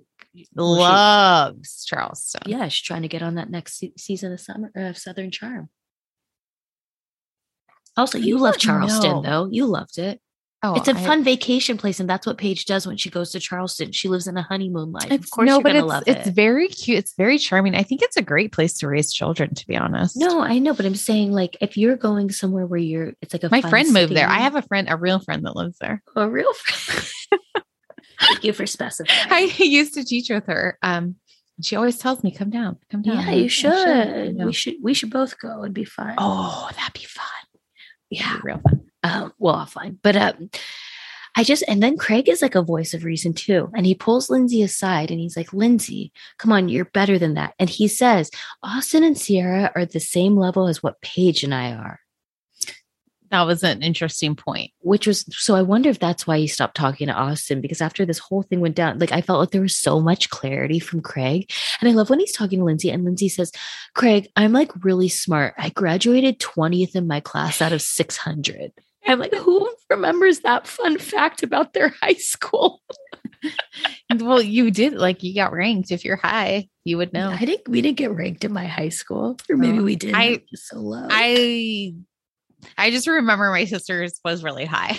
loves Charleston. Yeah, she's trying to get on that next season of Southern Charm. Also, you love Charleston, though. You loved it. It's a fun vacation place, and that's what Paige does when she goes to Charleston. She lives in a honeymoon life. Of course, you're going to love it. It's very cute. It's very charming. I think it's a great place to raise children, to be honest. No, I know, but I'm saying like if you're going somewhere where it's like my friend moved there. I have a real friend that lives there. A real friend. Thank you for specifying. I used to teach with her. She always tells me, "Come down." Yeah, you should. We should both go. It'd be fun. Oh, that'd be fun. Yeah, real fun. Well, offline, but and then Craig is like a voice of reason too. And he pulls Lindsay aside and he's like, Lindsay, come on, you're better than that. And he says, Austin and Sierra are the same level as what Paige and I are. That was an interesting point. So I wonder if that's why he stopped talking to Austin, because after this whole thing went down, like I felt like there was so much clarity from Craig. And I love when he's talking to Lindsay and Lindsay says, Craig, I'm like really smart. I graduated 20th in my class out of 600. I'm like, who remembers that fun fact about their high school? Well, you did, like you got ranked. If you're high, you would know. We didn't get ranked in my high school, or maybe we did. So low. I just remember my sister's was really high.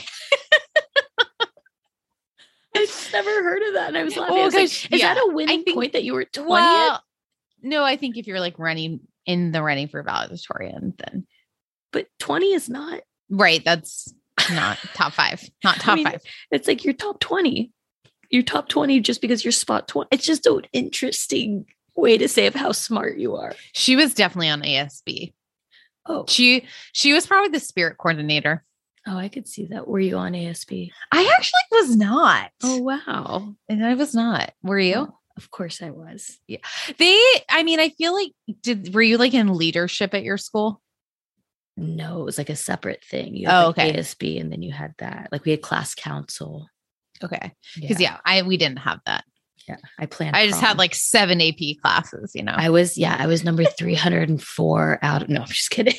I've never heard of that. And I was laughing. Is that a winning point that you were 20th? Well, no, I think if you're like running for valedictorian, then. But 20 is not. Right. That's not top 5. Not top 5. It's like you're top 20. You're top 20 just because you're spot 20. It's just an interesting way to say of how smart you are. She was definitely on ASB. Oh, she was probably the spirit coordinator. Oh, I could see that. Were you on ASB? I actually was not. Oh, wow. And I was not. Were you? Oh, of course I was. Yeah. I feel like, were you like in leadership at your school? No, it was like a separate thing. You had okay. ASB and then you had that. Like we had class council. Okay. Because we didn't have that. Yeah. I just had like 7 AP classes, you know. I was number 304 out of, no, I'm just kidding.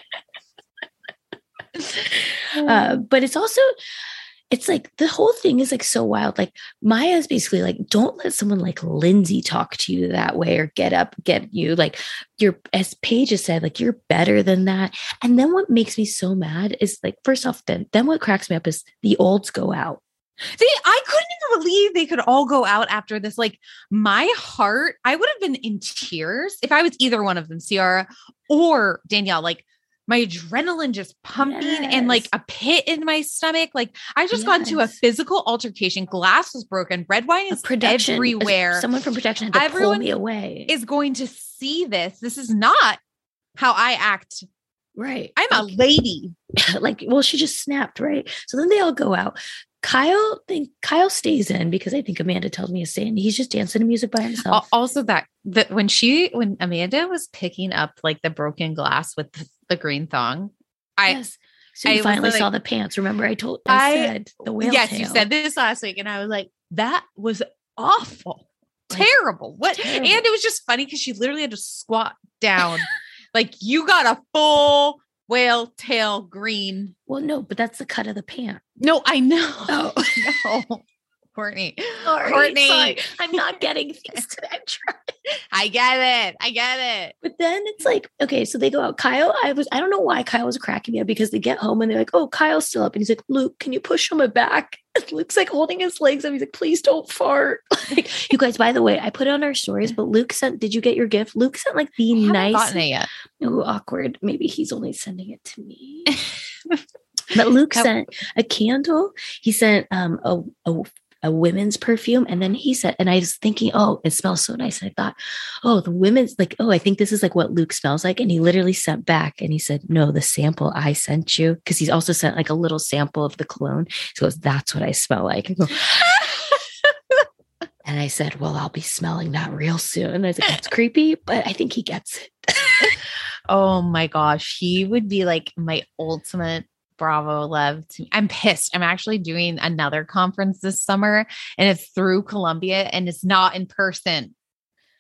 But it's like the whole thing is like so wild. Like Maya is basically like, don't let someone like Lindsay talk to you that way or get you like as Paige has said, like you're better than that. And then what makes me so mad is like, first off, then what cracks me up is the olds go out. See, I couldn't even believe they could all go out after this. Like my heart, I would have been in tears if I was either one of them, Ciara or Danielle. Like my adrenaline just pumping and like a pit in my stomach. Like I just got into a physical altercation. Glass was broken. Red wine is everywhere. Someone from production had to pull me away. Is going to see this. This is not how I act. Right. I'm a lady. She just snapped. Right. So then they all go out. Kyle stays in because I think Amanda tells me to stay in. He's just dancing to music by himself. Also that when Amanda was picking up like the broken glass with the green thong, so you finally saw the pants. Remember I said the whale tail. You said this last week and I was like, that was awful. Terrible. What? Terrible. And it was just funny because she literally had to squat down. Like you got a full whale tail green. Well, no, but that's the cut of the pant. No, I know. Oh. No. Courtney. Sorry. I'm not getting things today. I'm trying. I get it. But then it's like, okay, so they go out. Kyle, I don't know why Kyle was cracking me up because they get home and they're like, oh, Kyle's still up. And he's like, Luke, can you push him back? And Luke's like holding his legs up. He's like, please don't fart. Like, you guys, by the way, I put it on our stories, but did you get your gift? Luke sent like the nice. I haven't gotten it yet. Oh, awkward. Maybe he's only sending it to me. But Luke sent a candle. He sent a women's perfume. And then he said, and I was thinking, oh, it smells so nice. And I thought, oh, the women's like, oh, I think this is like what Luke smells like. And he literally sent back and he said, no, the sample I sent you. Cause he's also sent like a little sample of the cologne. He goes, that's what I smell like. And I said, well, I'll be smelling that real soon. And I was like, that's creepy, but I think he gets it. Oh my gosh. He would be like my ultimate Bravo love. I'm pissed. I'm actually doing another conference this summer and it's through Columbia and it's not in person.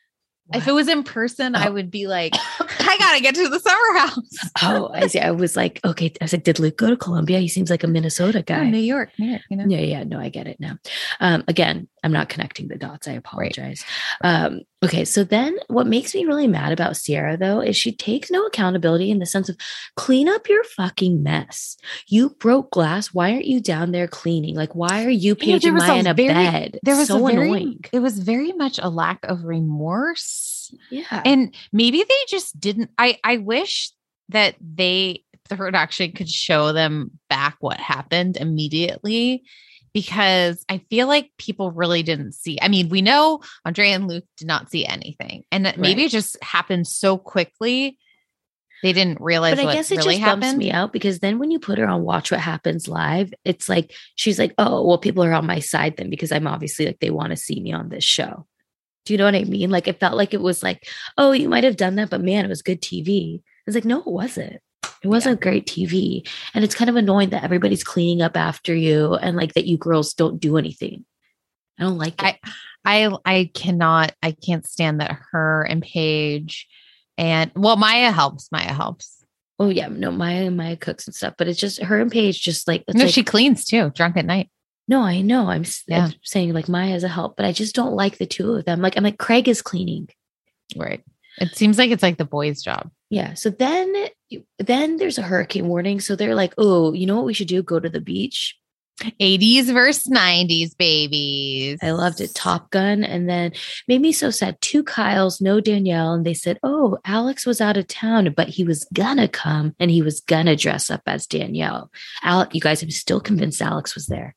If it was in person, I would be like, I gotta get to the summer house. Oh, I see. I was like, okay. I was like, did Luke go to Columbia? He seems like a Minnesota guy. New York, you know? Yeah. No, I get it now. Again, I'm not connecting the dots. I apologize. Right. Okay. So then what makes me really mad about Ciara, though, is she takes no accountability in the sense of clean up your fucking mess. You broke glass. Why aren't you down there cleaning? Like, why are you paging Maya in a bed? There was so annoying. It was very much a lack of remorse. Yeah. And maybe they just didn't. I wish that the production could show them back what happened immediately, because I feel like people really didn't see. I mean, we know Andrea and Luke did not see anything, and maybe it just happened so quickly they didn't realize. But I guess it really just bumps me out, because then when you put her on Watch What Happens Live, it's like she's like, oh, well, people are on my side then because I'm obviously like they want to see me on this show. Do you know what I mean? Like it felt like it was like, oh, you might have done that, but man, it was good TV. It's like, no, it wasn't. It wasn't great TV. And it's kind of annoying that everybody's cleaning up after you and like that you girls don't do anything. I don't like it. I can't stand that her and Paige and Maya helps. Oh yeah. No, Maya cooks and stuff, but it's just her and Paige just like, no, she cleans too, drunk at night. No, I know. I'm saying like Maya is a help, but I just don't like the two of them. Like I'm like, Craig is cleaning. Right. It seems like it's like the boys' job. Yeah. So then there's a hurricane warning. So they're like, oh, you know what we should do? Go to the beach. 80s versus 90s babies. I loved it. Top Gun. And then made me so sad. 2 Kyles, no Danielle. And they said, oh, Alex was out of town, but he was gonna come and he was gonna dress up as Danielle. You guys, I'm still convinced Alex was there.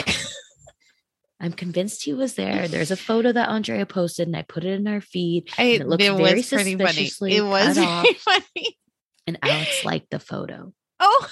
I'm convinced he was there. There's a photo that Andrea posted and I put it in our feed. And it looks very suspiciously It was very funny. And Alex liked the photo. Oh,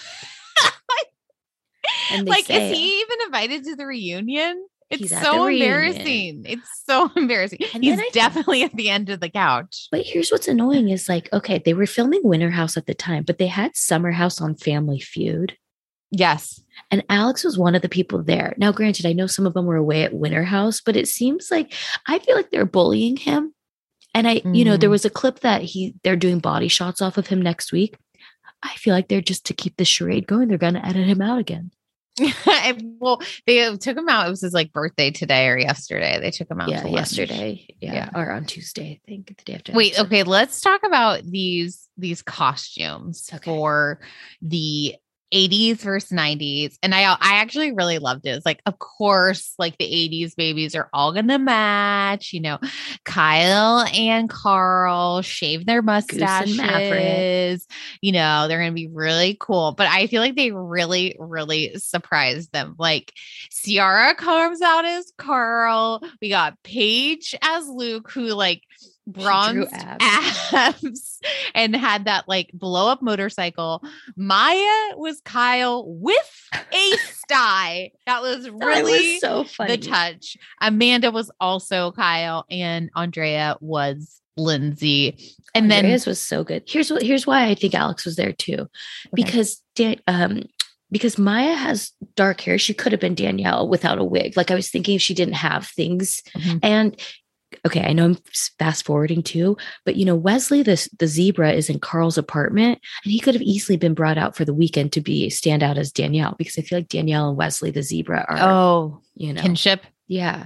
and like, is he even invited to the reunion? It's so embarrassing. It's so embarrassing. And he's definitely at the end of the couch. But here's what's annoying is like, okay, they were filming Winter House at the time, but they had Summer House on Family Feud. Yes. And Alex was one of the people there. Now, granted, I know some of them were away at Winter House, but it seems like I feel like they're bullying him. And there was a clip that they're doing body shots off of him next week. I feel like they're just to keep the charade going. They're going to edit him out again. Well, they took him out. It was his like birthday today or yesterday. They took him out. Yeah, yesterday. Yeah. Or on Tuesday, I think. The day after. Wait, okay. Let's talk about these costumes for the 80s versus 90s. And I actually really loved it. It's like, of course, like the 80s babies are all going to match, Kyle and Carl shave their mustaches, they're going to be really cool. But I feel like they really, really surprised them. Like Ciara comes out as Carl. We got Paige as Luke, who like bronze abs and had that like blow up motorcycle. Maya was Kyle with a sty. That was really so funny. The touch. Amanda was also Kyle and Andrea was Lindsay. And Andrea's was so good. Here's why I think Alex was there too. Okay. Because Maya has dark hair. She could have been Danielle without a wig. Like I was thinking if she didn't have things. Mm-hmm. And okay, I know I'm fast forwarding too, but Wesley, the zebra is in Carl's apartment and he could have easily been brought out for the weekend to stand out as Danielle, because I feel like Danielle and Wesley, the zebra are, kinship. Yeah.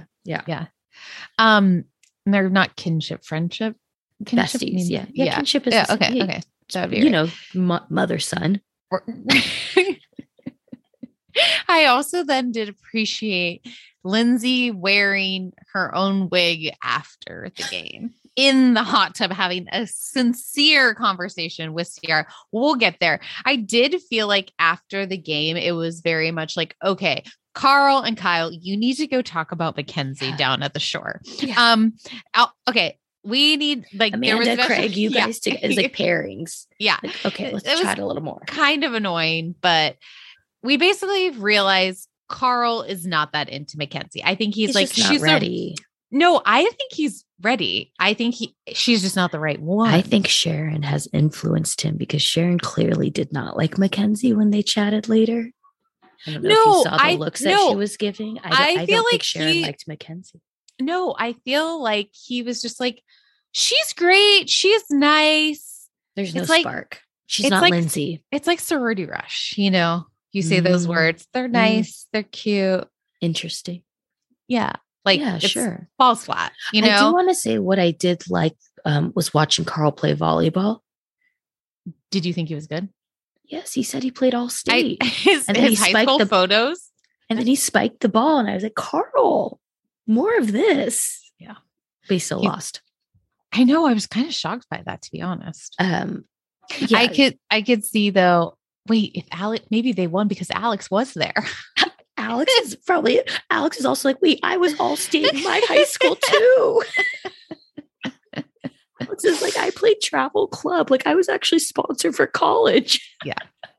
They're not kinship, friendship. Kinship besties. Yeah. Kinship is okay. That would be mother, son. I also then did appreciate Lindsay wearing her own wig after the game in the hot tub, having a sincere conversation with Ciara. We'll get there. I did feel like after the game, it was very much like, okay, Carl and Kyle, you need to go talk about Mackenzie down at the shore. Yeah. Okay. We need like Amanda, Craig, you guys together is like pairings. Yeah. Like, okay, let's chat a little more. Kind of annoying, but we basically realized Carl is not that into Mackenzie. I think he's like, she's ready. No, I think he's ready. I think she's just not the right one. I think Sharon has influenced him because Sharon clearly did not like Mackenzie when they chatted later. I don't know if you saw the looks that she was giving. I don't think Sharon liked Mackenzie. No, I feel like he was just like, She's great. She's nice. There's no like, spark. She's not Lindsay. It's like sorority rush, you know, you say those words. They're nice. They're cute. Interesting. Yeah. Like, yeah, sure. Falls flat, you know? I do want to say what I did like was watching Carl play volleyball. Did you think he was good? Yes, he said he played all state. His high school photos. And then he spiked the ball and I was like, Carl, more of this. Yeah. But he still lost. I know. I was kind of shocked by that, to be honest. Yeah. I could see though. Wait, if Alex, maybe they won because Alex was there. Alex is also like, wait, I was all state in my high school too. Alex is like, I played travel club. Like I was actually sponsored for college. Yeah.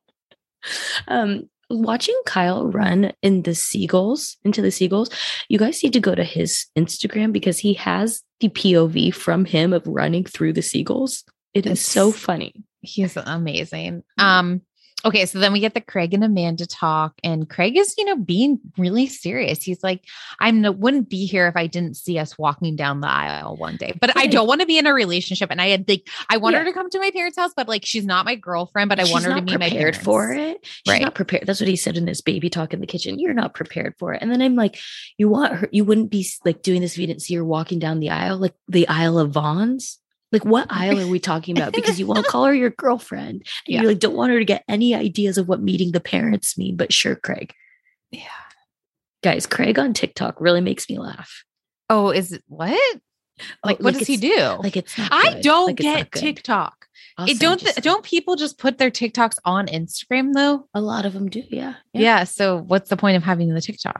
Watching Kyle run into the Seagulls, you guys need to go to his Instagram because he has the POV from him of running through the Seagulls. It's so funny. He's amazing. Okay, so then we get the Craig and Amanda talk, and Craig is, being really serious. He's like, wouldn't be here if I didn't see us walking down the aisle one day. But I don't want to be in a relationship. And I want her to come to my parents' house, but like, she's not my girlfriend, but I want her to meet my parents. For it. She's not prepared. That's what he said in his baby talk in the kitchen. You're not prepared for it. And then I'm like, you wouldn't be like doing this if you didn't see her walking down the aisle, like the aisle of Vaughn's. Like, what aisle are we talking about? Because you want to call her your girlfriend. And you like don't want her to get any ideas of what meeting the parents mean. But sure, Craig. Yeah. Guys, Craig on TikTok really makes me laugh. Oh, is it what? Like what does he do? Like it's not I good. don't like, get TikTok. Don't people just put their TikToks on Instagram though? A lot of them do, yeah. Yeah. So what's the point of having the TikTok?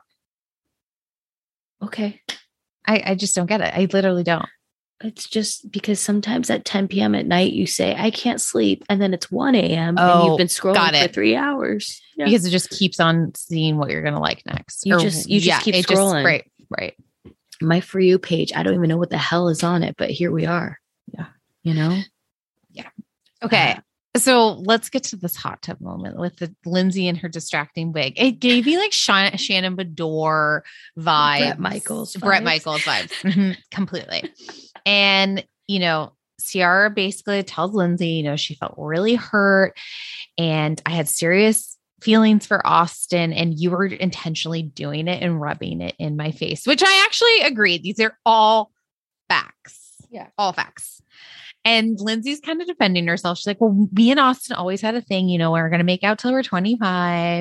Okay. I just don't get it. I literally don't. It's just because sometimes at 10 p.m. at night, you say, I can't sleep. And then it's 1 a.m. and you've been scrolling for 3 hours. Yeah. Because it just keeps on seeing what you're going to like next. You just keep scrolling. Right. My For You page, I don't even know what the hell is on it, but here we are. Yeah. Yeah. Okay. So let's get to this hot tub moment with the Lindsay and her distracting wig. It gave me like Shannon Beador vibes. Bret Michaels vibes. Completely. And, Ciara basically tells Lindsay, she felt really hurt and I had serious feelings for Austin and you were intentionally doing it and rubbing it in my face, which I actually agree. These are all facts. Yeah. All facts. And Lindsay's kind of defending herself. She's like, well, me and Austin always had a thing, we're going to make out till we're 25.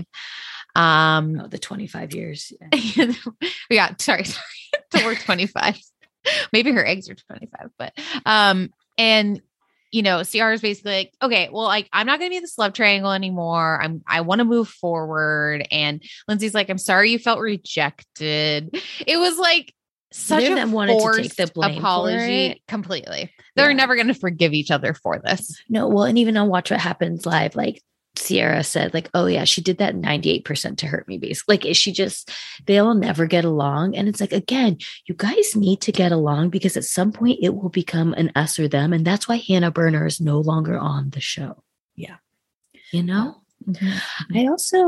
The 25 years. Yeah. Sorry. Till we're 25. Maybe her eggs are 25, but, and Ciara's basically like, okay, well, like, I'm not going to be this love triangle anymore. I want to move forward. And Lindsay's like, I'm sorry you felt rejected. It was like such a forced to take the blame apology. Completely. They're never going to forgive each other for this. No. Well, and even on Watch What Happens Live, like Ciara said, like, oh yeah, she did that 98% to hurt me. Basically, like, they'll never get along. And it's like, again, you guys need to get along because at some point it will become an us or them. And that's why Hannah Berner is no longer on the show. Yeah. Mm-hmm.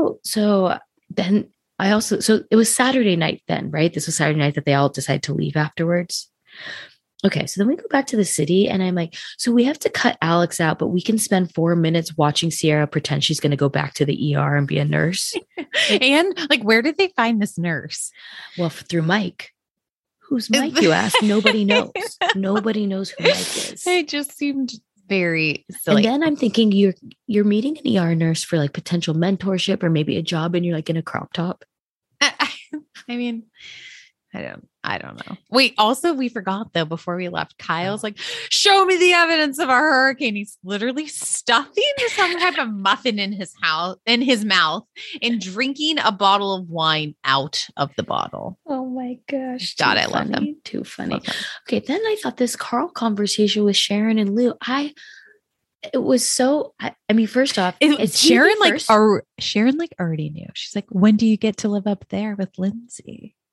So it was Saturday night then, right? This was Saturday night that they all decided to leave afterwards. Okay, so then we go back to the city and I'm like, so we have to cut Alex out, but we can spend 4 minutes watching Ciara pretend she's going to go back to the ER and be a nurse. And like, where did they find this nurse? Well, through Mike. Who's Mike, you ask? Nobody knows. Nobody knows who Mike is. It just seemed very silly. And then I'm thinking you're meeting an ER nurse for like potential mentorship or maybe a job and you're like in a crop top. I mean, I don't know. Wait, also we forgot though, before we left, Kyle's like, show me the evidence of a hurricane. He's literally stuffing some type of muffin in his mouth and drinking a bottle of wine out of the bottle. Oh my gosh. God, I love him. Too funny. Okay. Then I thought this Carl conversation with Sharon and Lou, it was so, I mean, first off, Sharon like already knew. She's like, when do you get to live up there with Lindsay?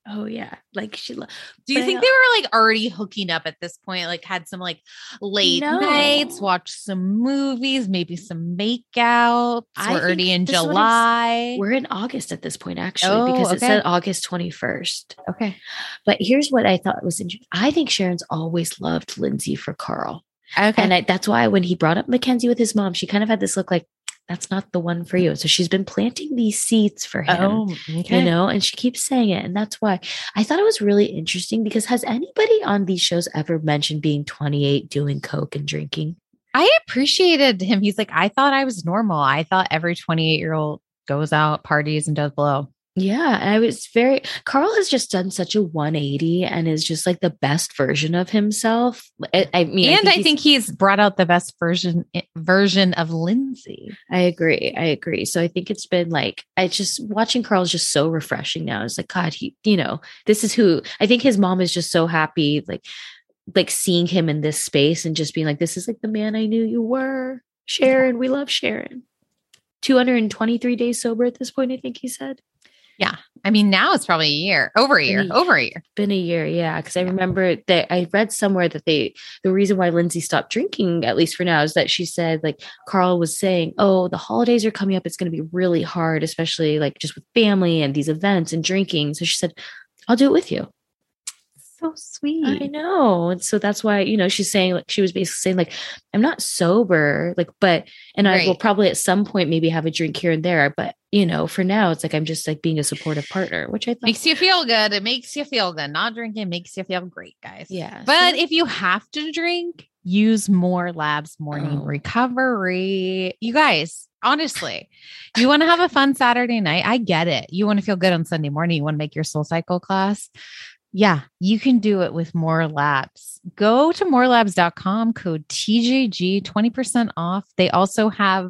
Oh yeah. Like she, do you think they were like already hooking up at this point? Like had some like late nights, watched some movies, maybe some makeouts. We're already in July. We're in August at this point, actually, because it said August 21st. Okay. But here's what I thought was interesting. I think Sharon's always loved Lindsay for Carl. Okay. And that's why when he brought up Mackenzie with his mom, she kind of had this look like, that's not the one for you. So she's been planting these seeds for him, you know, and she keeps saying it. And that's why I thought it was really interesting, because has anybody on these shows ever mentioned being 28, doing coke and drinking? I appreciated him. He's like, I thought I was normal. I thought every 28-year-old goes out, parties, and does blow. Yeah. And Carl has just done such a 180 and is just like the best version of himself. I think he's brought out the best version of Lindsay. I agree. So I think it's been like, watching Carl is just so refreshing now. It's like, God, this is who I think his mom is just so happy, like seeing him in this space and just being like, this is like the man I knew you were. Sharon, we love Sharon. 223 days sober at this point, I think he said. Yeah. I mean, now it's probably over a year. Been a year. Yeah. Cause I remember that I read somewhere that the reason why Lindsay stopped drinking, at least for now, is that she said like Carl was saying, oh, the holidays are coming up. It's going to be really hard, especially like just with family and these events and drinking. So she said, I'll do it with you. So sweet. I know. And so that's why, she's saying, like, she was basically saying like, I'm not sober, like, I will probably at some point maybe have a drink here and there, but for now it's like, I'm just like being a supportive partner, which I thought makes you feel good. It makes you feel good. Not drinking makes you feel great, guys. Yeah. But if you have to drink, use More Labs Morning Recovery. You guys, honestly, you want to have a fun Saturday night. I get it. You want to feel good on Sunday morning. You want to make your SoulCycle class. Yeah, you can do it with More Labs. Go to morelabs.com, code TJG, 20% off. They also have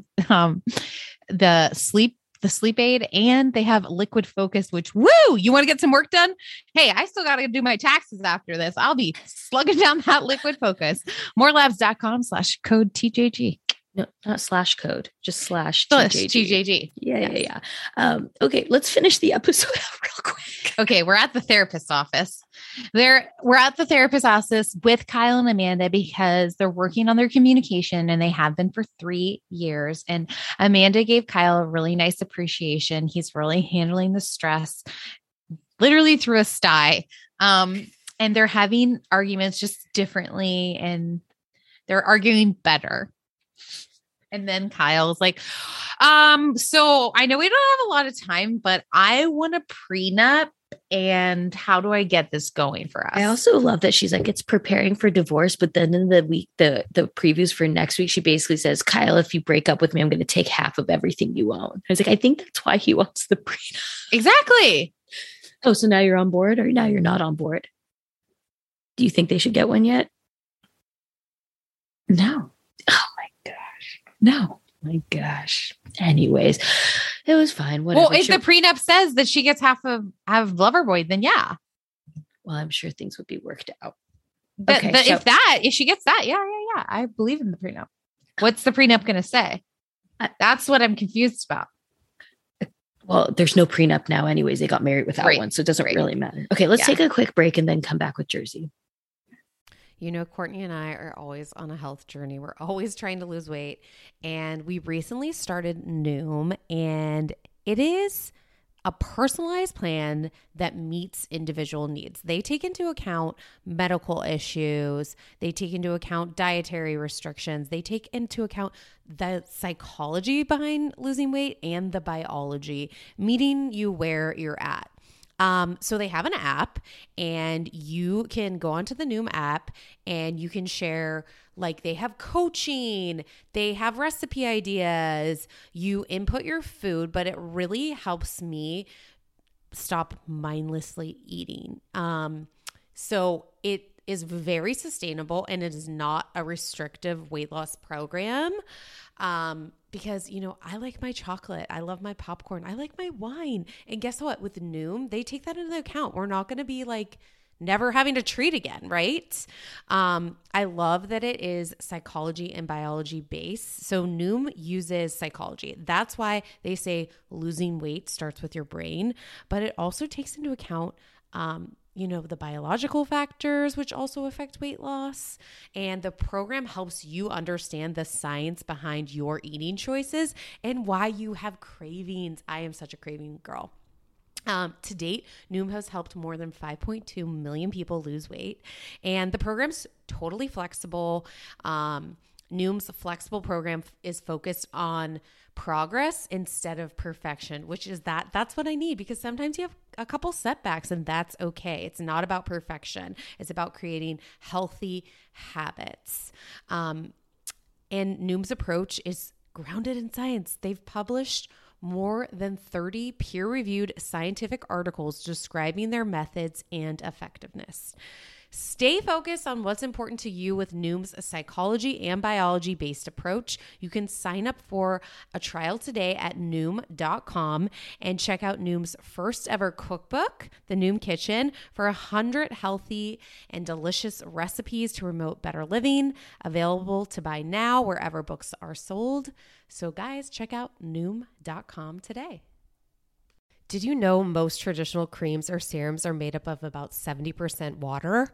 the sleep aid, and they have Liquid Focus, which, woo, you want to get some work done? Hey, I still got to do my taxes after this. I'll be slugging down that Liquid Focus. morelabs.com/code TJG. No, not /code, just /TJG. Yeah. Okay, let's finish the episode out real quick. Okay, we're at the therapist's office. We're at the therapist's office with Kyle and Amanda because they're working on their communication, and they have been for 3 years. And Amanda gave Kyle a really nice appreciation. He's really handling the stress, literally through a sty. And they're having arguments just differently, and they're arguing better. And then Kyle's like, so I know we don't have a lot of time, but I want a prenup. And how do I get this going for us? I also love that she's like, it's preparing for divorce. But then in the week, the previews for next week, she basically says, Kyle, if you break up with me, I'm going to take half of everything you own. I was like, I think that's why he wants the prenup. Exactly. Oh, so now you're on board, or now you're not on board? Do you think they should get one yet? No. Oh my gosh. No. My gosh. Anyways, it was fine. Whatever. Well, if the prenup says that she gets half of Loverboy, then yeah. Well, I'm sure things would be worked out. But if she gets that, yeah. I believe in the prenup. What's the prenup going to say? That's what I'm confused about. Well, there's no prenup now anyways. They got married without one, so it doesn't really matter. Okay, let's take a quick break and then come back with Jersey. Courtney and I are always on a health journey. We're always trying to lose weight. And we recently started Noom, and it is a personalized plan that meets individual needs. They take into account medical issues. They take into account dietary restrictions. They take into account the psychology behind losing weight and the biology, meeting you where you're at. So they have an app, and you can go onto the Noom app and you can share, like, they have coaching, they have recipe ideas, you input your food, but it really helps me stop mindlessly eating. So it is very sustainable, and it is not a restrictive weight loss program. Because, I like my chocolate. I love my popcorn. I like my wine. And guess what? With Noom, they take that into account. We're not going to be like never having to treat again, right? I love that it is psychology and biology based. So Noom uses psychology. That's why they say losing weight starts with your brain, but it also takes into account the biological factors, which also affect weight loss. And the program helps you understand the science behind your eating choices and why you have cravings. I am such a craving girl. To date, Noom has helped more than 5.2 million people lose weight, and the program's totally flexible. Noom's flexible program is focused on progress instead of perfection, which is that's what I need, because sometimes you have a couple setbacks and that's okay. It's not about perfection. It's about creating healthy habits. And Noom's approach is grounded in science. They've published more than 30 peer-reviewed scientific articles describing their methods and effectiveness. Stay focused on what's important to you with Noom's psychology and biology-based approach. You can sign up for a trial today at Noom.com and check out Noom's first ever cookbook, The Noom Kitchen, for 100 healthy and delicious recipes to promote better living, available to buy now wherever books are sold. So guys, check out Noom.com today. Did you know most traditional creams or serums are made up of about 70% water?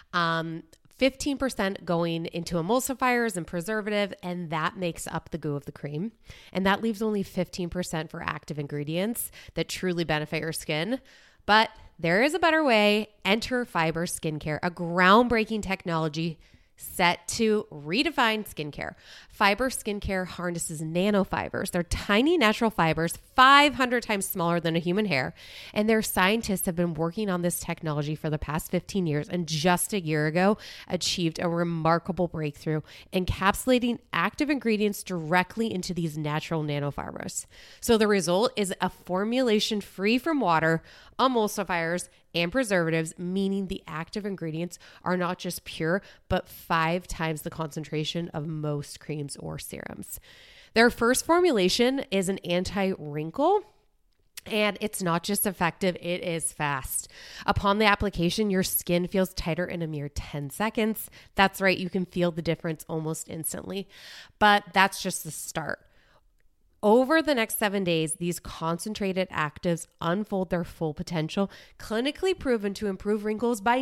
15% going into emulsifiers and preservative, and that makes up the goo of the cream. And that leaves only 15% for active ingredients that truly benefit your skin. But there is a better way. Enter Fiber Skincare, a groundbreaking technology set to redefine skincare. Fiber Skincare harnesses nanofibers. They're tiny natural fibers, 500 times smaller than a human hair. And their scientists have been working on this technology for the past 15 years, and just a year ago achieved a remarkable breakthrough, encapsulating active ingredients directly into these natural nanofibers. So the result is a formulation free from water, emulsifiers, and preservatives, meaning the active ingredients are not just pure, but 5 times the concentration of most creams or serums. Their first formulation is an anti-wrinkle, and it's not just effective, it is fast. Upon the application, your skin feels tighter in a mere 10 seconds. That's right, you can feel the difference almost instantly, but that's just the start. Over the next 7 days, these concentrated actives unfold their full potential, clinically proven to improve wrinkles by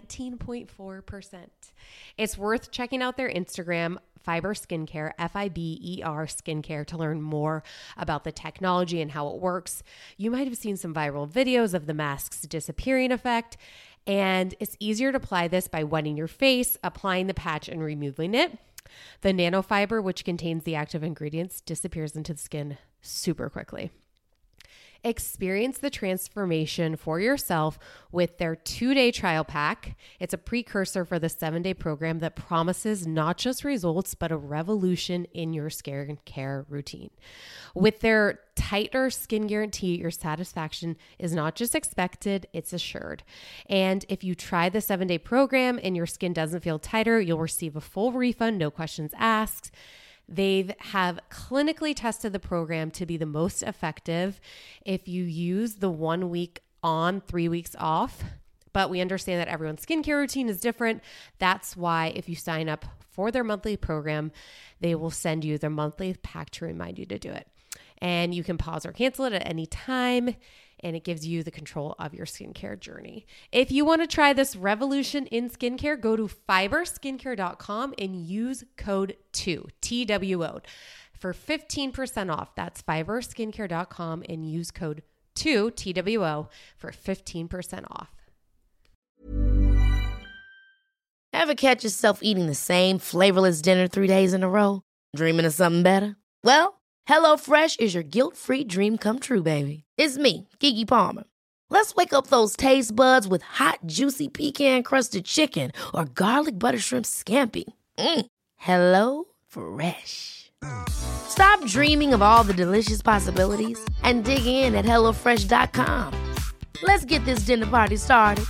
19.4%. It's worth checking out their Instagram, Fiber Skincare, Fiber Skincare, to learn more about the technology and how it works. You might have seen some viral videos of the mask's disappearing effect, and it's easier to apply this by wetting your face, applying the patch, and removing it. The nanofiber, which contains the active ingredients, disappears into the skin super quickly. Experience the transformation for yourself with their 2-day trial pack. It's a precursor for the 7-day program that promises not just results, but a revolution in your skincare routine. With their tighter skin guarantee, your satisfaction is not just expected, it's assured. And if you try the 7-day program and your skin doesn't feel tighter, you'll receive a full refund, no questions asked. They have clinically tested the program to be the most effective if you use the 1 week on, 3 weeks off. But we understand that everyone's skincare routine is different. That's why if you sign up for their monthly program, they will send you their monthly pack to remind you to do it. And you can pause or cancel it at any time, and it gives you the control of your skincare journey. If you want to try this revolution in skincare, go to fiberskincare.com and use code 2, TWO, for 15% off. That's fiberskincare.com and use code 2, TWO, for 15% off. Ever catch yourself eating the same flavorless dinner 3 days in a row? Dreaming of something better? Well, HelloFresh is your guilt-free dream come true, baby. It's me, Keke Palmer. Let's wake up those taste buds with hot, juicy pecan-crusted chicken or garlic butter shrimp scampi. Hello Fresh. Stop dreaming of all the delicious possibilities and dig in at HelloFresh.com. Let's get this dinner party started.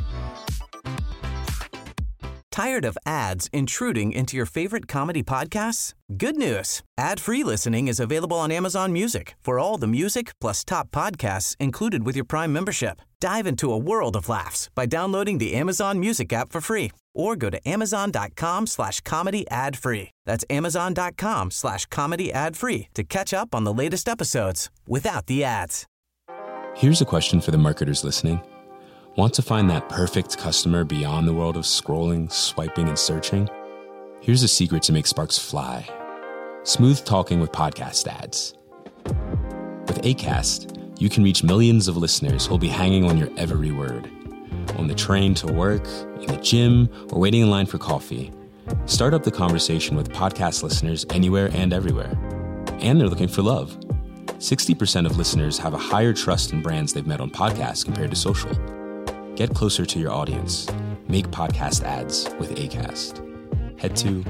Tired of ads intruding into your favorite comedy podcasts? Good news. Ad-free listening is available on Amazon Music for all the music plus top podcasts included with your Prime membership. Dive into a world of laughs by downloading the Amazon Music app for free or go to amazon.com/comedy ad-free. That's amazon.com/comedy ad-free to catch up on the latest episodes without the ads. Here's a question for the marketers listening. Want to find that perfect customer beyond the world of scrolling, swiping, and searching? Here's a secret to make sparks fly. Smooth talking with podcast ads. With Acast, you can reach millions of listeners who'll be hanging on your every word. On the train to work, in the gym, or waiting in line for coffee. Start up the conversation with podcast listeners anywhere and everywhere. And they're looking for love. 60% of listeners have a higher trust in brands they've met on podcasts compared to social. Get closer to your audience. Make podcast ads with Acast. Head to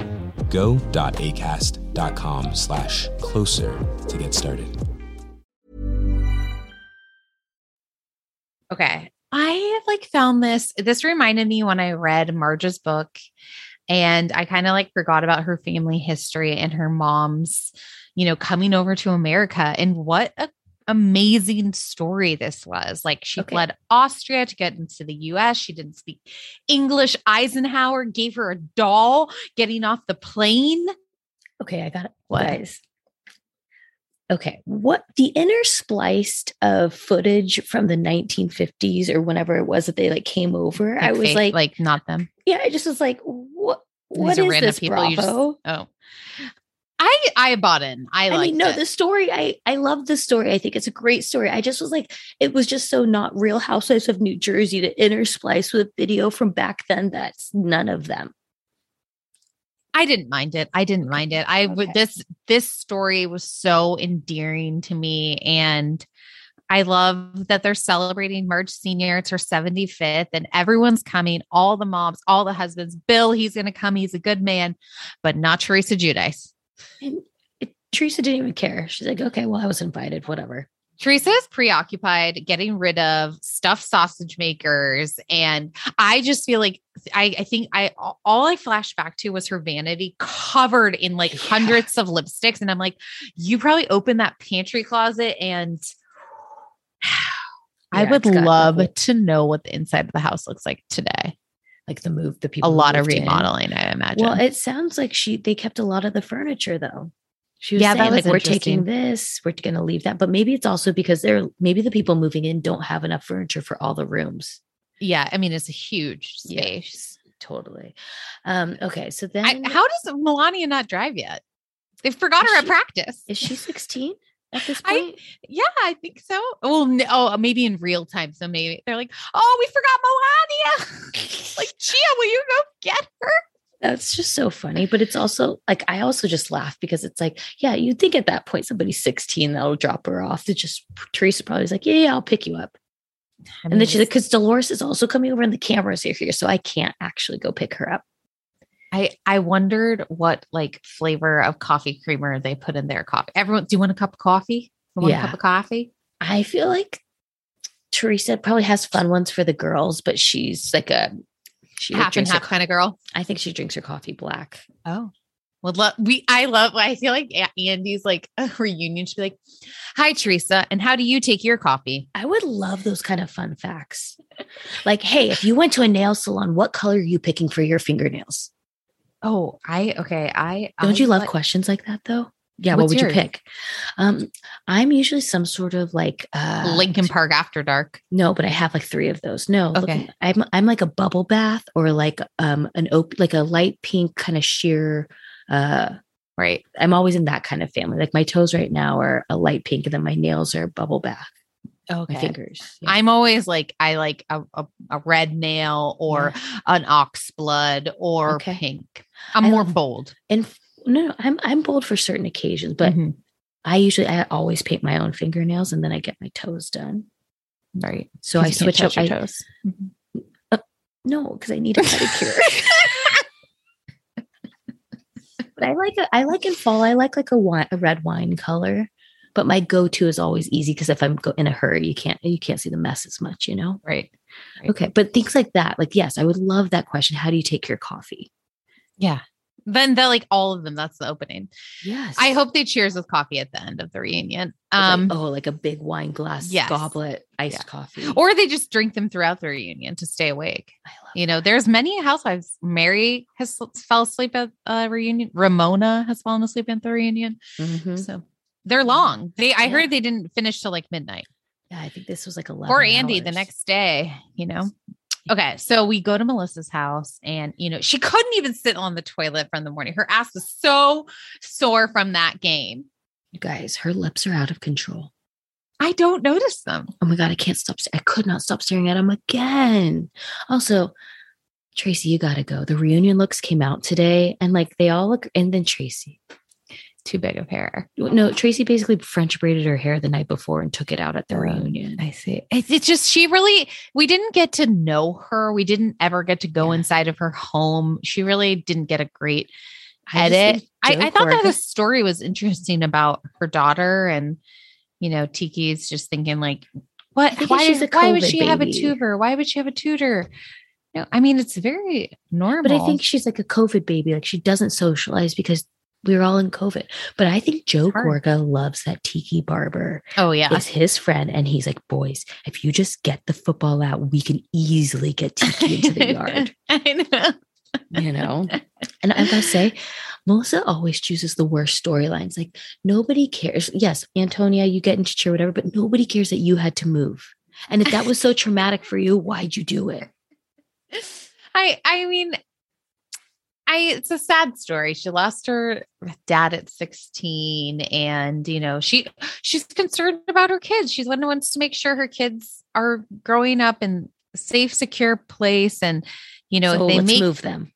go.acast.com/closer to get started. Okay. I found this reminded me when I read Marge's book, and I kind of forgot about her family history and her mom's, coming over to America, and what a amazing story this was. She fled Austria to get into the US. She didn't speak English. Eisenhower gave her a doll getting off the plane. Okay, I got it. What? Guys. Okay, what the interspliced of footage from the 1950s or whenever it was that they came over? I was fake, not them. Yeah, I just was like, what These is random this, people Bravo? I bought in. The story, I love the story. I think it's a great story. I just was it was just so not Real Housewives of New Jersey to intersplice with a video from back then. That's none of them. I didn't mind it. This story was so endearing to me, and I love that they're celebrating Marge Senior. It's her 75th, and everyone's coming. All the moms, all the husbands. Bill, he's going to come. He's a good man, but not Teresa Giudice. And Teresa didn't even care. She's like, okay, well, I was invited, whatever. Teresa is preoccupied getting rid of stuffed sausage makers. And I just feel all I flashed back to was her vanity covered in hundreds of lipsticks. And I'm like, you probably opened that pantry closet, and I would love to know what the inside of the house looks like today. The people. A lot of remodeling, I imagine. Well, it sounds like they kept a lot of the furniture though. She was saying, we're taking this, we're going to leave that. But maybe it's also because maybe the people moving in don't have enough furniture for all the rooms. Yeah. I mean, it's a huge space. Yes, totally. Okay. So then how does Melania not drive yet? They forgot her at practice. Is she 16 at this point? I think so. Well, maybe in real time. So maybe they're like, oh, we forgot Melania. Gia, will you go get her? That's just so funny. But it's also I also just laugh because it's you'd think at that point, somebody's 16, that'll drop her off. Teresa probably was like, yeah, I'll pick you up. And then she's like, because Dolores is also coming over and the cameras are here, so I can't actually go pick her up. I wondered what flavor of coffee creamer they put in their coffee. Everyone, do you want a cup of coffee? A cup of coffee? I feel like Teresa probably has fun ones for the girls, but she's half and half kind of girl. I think she drinks her coffee black. Oh, well, I feel like Andy's a reunion should be like, hi, Teresa. And how do you take your coffee? I would love those kind of fun facts. Hey, if you went to a nail salon, what color are you picking for your fingernails? Oh, don't you love questions like that though? Yeah. What would you pick? I'm usually some sort of Lincoln Park After Dark. No, but I have 3 of those. No, okay. Look, I'm a bubble bath or a light pink kind of sheer. Right. I'm always in that kind of family. My toes right now are a light pink, and then my nails are bubble bath. Okay. My fingers. Yeah. I'm always I like a red nail or an ox blood or pink. I'm more bold. And no, I'm bold for certain occasions, but I always paint my own fingernails and then I get my toes done. Right. So I switch up your toes. No, because I need a pedicure. But I like in fall. I like a red wine color. But my go-to is always easy because if I'm in a hurry, you can't see the mess as much, Right. Okay. But things like that, yes, I would love that question. How do you take your coffee? Yeah. Then they're all of them. That's the opening. Yes. I hope they cheers with coffee at the end of the reunion. A big wine glass goblet, iced coffee. Or they just drink them throughout the reunion to stay awake. I love that. There's many housewives. Mary has fell asleep at a reunion. Ramona has fallen asleep at the reunion. Mm-hmm. So they're long. I heard they didn't finish till midnight. Yeah, I think this was like 11 Poor Andy hours. the next day, you know? Okay. So we go to Melissa's house and, you know, she couldn't even sit on the toilet from the morning. Her ass was so sore from that game. You guys, her lips are out of control. I don't notice them. Oh my God, I can't stop. I could not stop staring at him again. Also, Tracy, you got to go. The reunion looks came out today and like they all look, and then Tracy. Too big of hair. No, Tracy basically French braided her hair the night before and took it out at the reunion. I see. It's just, we didn't get to know her. We didn't ever get to go inside of her home. She really didn't get a great edit. I thought that the story was interesting about her daughter and, you know, Tiki's just thinking like, why would she have a tutor? Why would she have a tutor? No, I mean, it's very normal. But I think she's like a COVID baby. Like she doesn't socialize because we were all in COVID. But I think Joe Gorga loves that Tiki Barber. Oh, yeah. Is his friend. And he's like, boys, if you just get the football out, we can easily get Tiki into the yard. I know. You know? And I've got to say, Melissa always chooses the worst storylines. Like nobody cares. Yes, Antonia, you get into cheer, whatever, but nobody cares that you had to move. And if that was so traumatic for you, why'd you do it? I mean, it's a sad story. She lost her dad at 16 and, you know, she's concerned about her kids. She's one who wants to make sure her kids are growing up in a safe, secure place. And, you know, so they move them.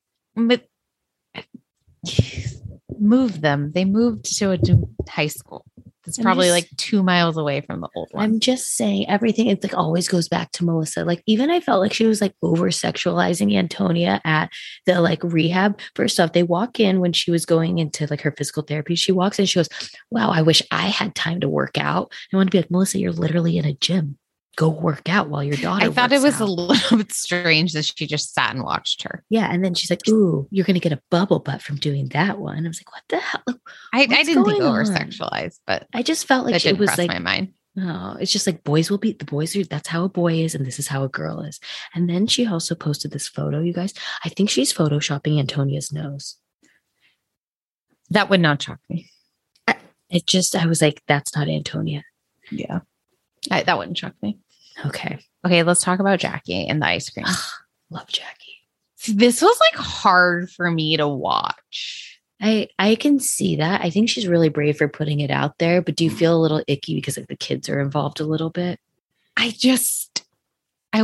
Move them. They moved to a high school. It's probably like 2 miles away from the old one. I'm just saying everything. It's like always goes back to Melissa. Like even I felt like she was like over sexualizing Antonia at the like rehab. First off, they walk in when she was going into like her physical therapy. She walks in, she goes, wow, I wish I had time to work out. I want to be like, Melissa, you're literally in a gym. Go work out while your daughter I thought it was out. a little bit strange that she just sat and watched her. Yeah. And then she's like, ooh, you're going to get a bubble butt from doing that one. I was like, what the hell? I didn't think over sexualized, but I just felt like it was like my mind. Oh, it's just like that's how a boy is. And this is how a girl is. And then she also posted this photo, you guys. I think she's photoshopping Antonia's nose. That would not shock me. I was like, that's not Antonia. Yeah. That wouldn't shock me. Okay, let's talk about Jackie and the ice cream. Love Jackie. This was like hard for me to watch. I can see that. I think she's really brave for putting it out there, but do you feel a little icky because like the kids are involved a little bit? Like it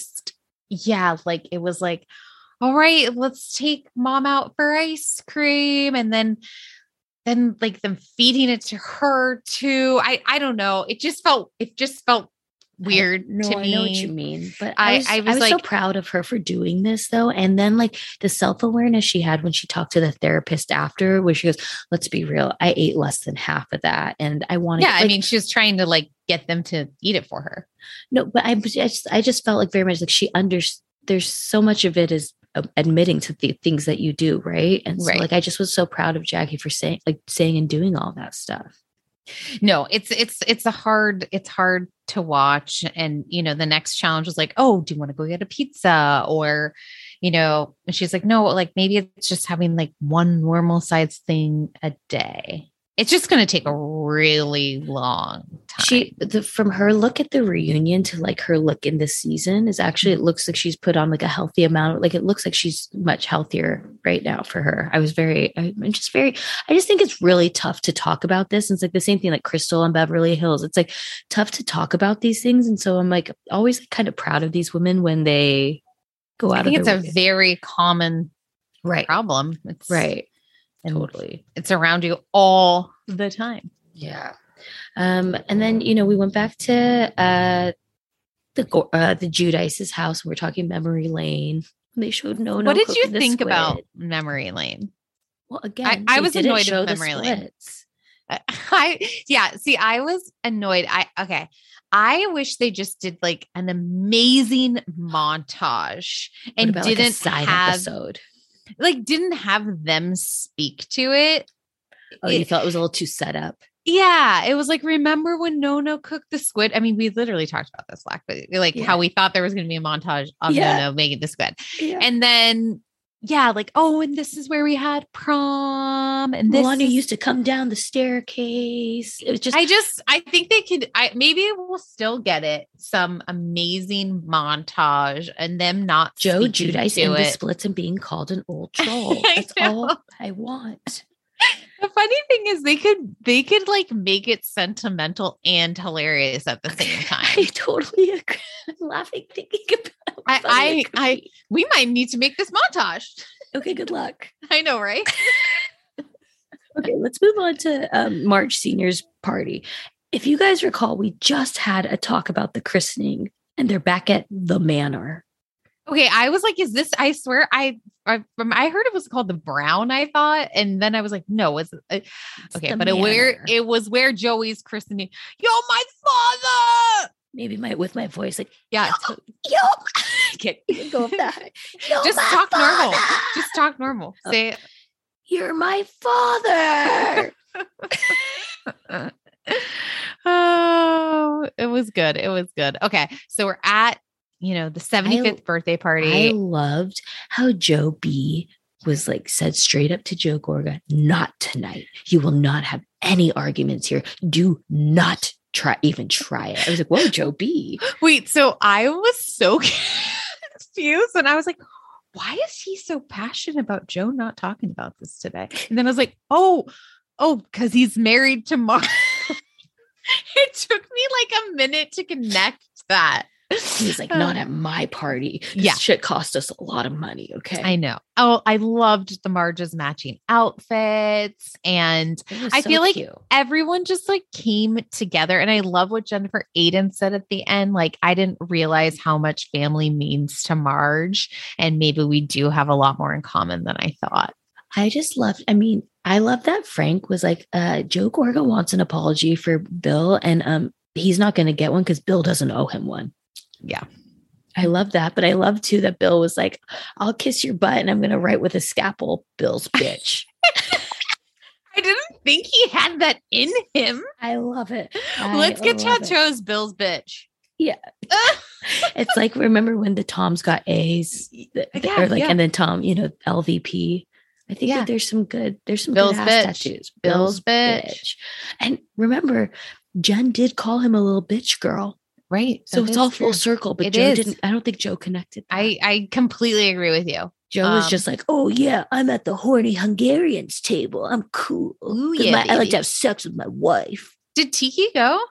was like, all right, let's take mom out for ice cream. And then like them feeding it to her too. I don't know. It just felt weird to me. I know what you mean, but I was like, so proud of her for doing this though. And then like the self-awareness she had when she talked to the therapist after, where she goes, let's be real, I ate less than half of that. And I wanted, I mean, she was trying to like get them to eat it for her. No, but I just felt like very much like she there's so much of it is admitting to the things that you do. Right. And so like, I just was so proud of Jackie for saying and doing all that stuff. No, it's hard to watch. And, you know, the next challenge was like, oh, do you want to go get a pizza? Or, you know, and she's like, no, like maybe it's just having like one normal size thing a day. It's just going to take a really long time. From her look at the reunion to like her look in this season is actually, it looks like she's put on like a healthy amount. Like it looks like she's much healthier right now for her. I just think it's really tough to talk about this. And it's like the same thing like Crystal and Beverly Hills. It's like tough to talk about these things. And so I'm like always kind of proud of these women when they go out of their way. It's a very common problem. It's right. And totally. It's around you all the time. Yeah. And then, you know, we went back to the Giudice's house. And we're talking Memory Lane. They showed no. What did you think about Memory Lane? Well, again, I was annoyed with Memory Lane. I was annoyed. I wish they just did like an amazing montage and didn't like a side episode. Like didn't have them speak to it. Oh, you felt it was a little too set up. Yeah. It was like, remember when Nono cooked the squid? I mean, we literally talked about this, but like how we thought there was going to be a montage of Nono making the squid. Yeah. And then yeah, like, oh, and this is where we had prom, and this Milana used to come down the staircase. It was just, I think they could, maybe we'll still get it. Some amazing montage and them not Joe speaking Giudice to in the it. splits and being called an old troll. That's all I want. The funny thing is they could like make it sentimental and hilarious at the same time. I totally agree. I'm laughing thinking about we might need to make this montage. Okay, good luck. I know, right? Okay, let's move on to March Senior's party. If you guys recall, we just had a talk about the christening and they're back at the manor. Okay, I was like, is this, I swear, I heard it was called the Brown, I thought. And then I was like, no, it's okay. But it was where Joey's christening. Yo, my father. Maybe with my voice, like, yeah. Yo, I can't even go up that high. Just talk normal. Just talk normal. Say it. You're my father. Oh, it was good. It was good. Okay. So we're at, the 75th birthday party. I loved how Joe B was like said straight up to Joe Gorga, not tonight. You will not have any arguments here. Do not try it. I was like, whoa, Joe B. Wait, so I was so confused and I was like, why is he so passionate about Joe not talking about this today? And then I was like, oh, because he's married to Mark. It took me like a minute to connect that. He's like, not at my party. This shit cost us a lot of money. Okay. I know. Oh, I loved the Marge's matching outfits. And I feel like everyone just like came together. And I love what Jennifer Aiden said at the end. Like, I didn't realize how much family means to Marge. And maybe we do have a lot more in common than I thought. I love that Frank was like, Joe Gorga wants an apology for Bill. And he's not going to get one because Bill doesn't owe him one. Yeah. I love that. But I love too that Bill was like, I'll kiss your butt and I'm going to write with a scalpel, Bill's bitch. I didn't think he had that in him. I love it. Let's get tattoos, Bill's bitch. Yeah. It's like, remember when the Toms got A's and then Tom, LVP. I think that there's some Bill's good ass tattoos. Bill's bitch. And remember, Jen did call him a little bitch girl. Right. So it's all full circle, but Joe didn't. I don't think Joe connected that. I completely agree with you. Joe was just like, oh yeah, I'm at the horny Hungarians table. I'm cool. Ooh, yeah, I like to have sex with my wife. Did Tiki go?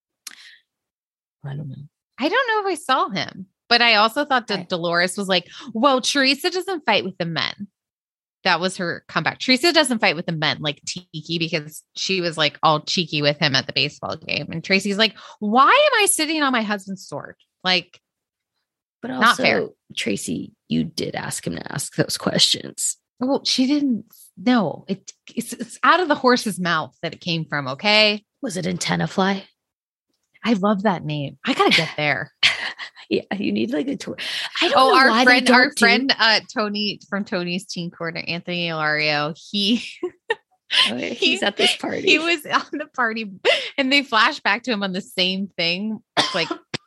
I don't know. I don't know if I saw him, but I also thought that Dolores was like, well, Teresa doesn't fight with the men. That was her comeback. Teresa doesn't fight with the men like Tiki because she was like all cheeky with him at the baseball game. And Tracy's like, why am I sitting on my husband's sword? Like, but also, not fair. Tracy, you did ask him to ask those questions. Well, she didn't. No, it's out of the horse's mouth that it came from. Okay. Was it Antenna Fly? I love that name. I got to get there. Yeah, you need like a tour. I don't know our why friend Tony from Tony's Teen Corner, Anthony Ilario, he's at this party. He was on the party and they flash back to him on the same thing, like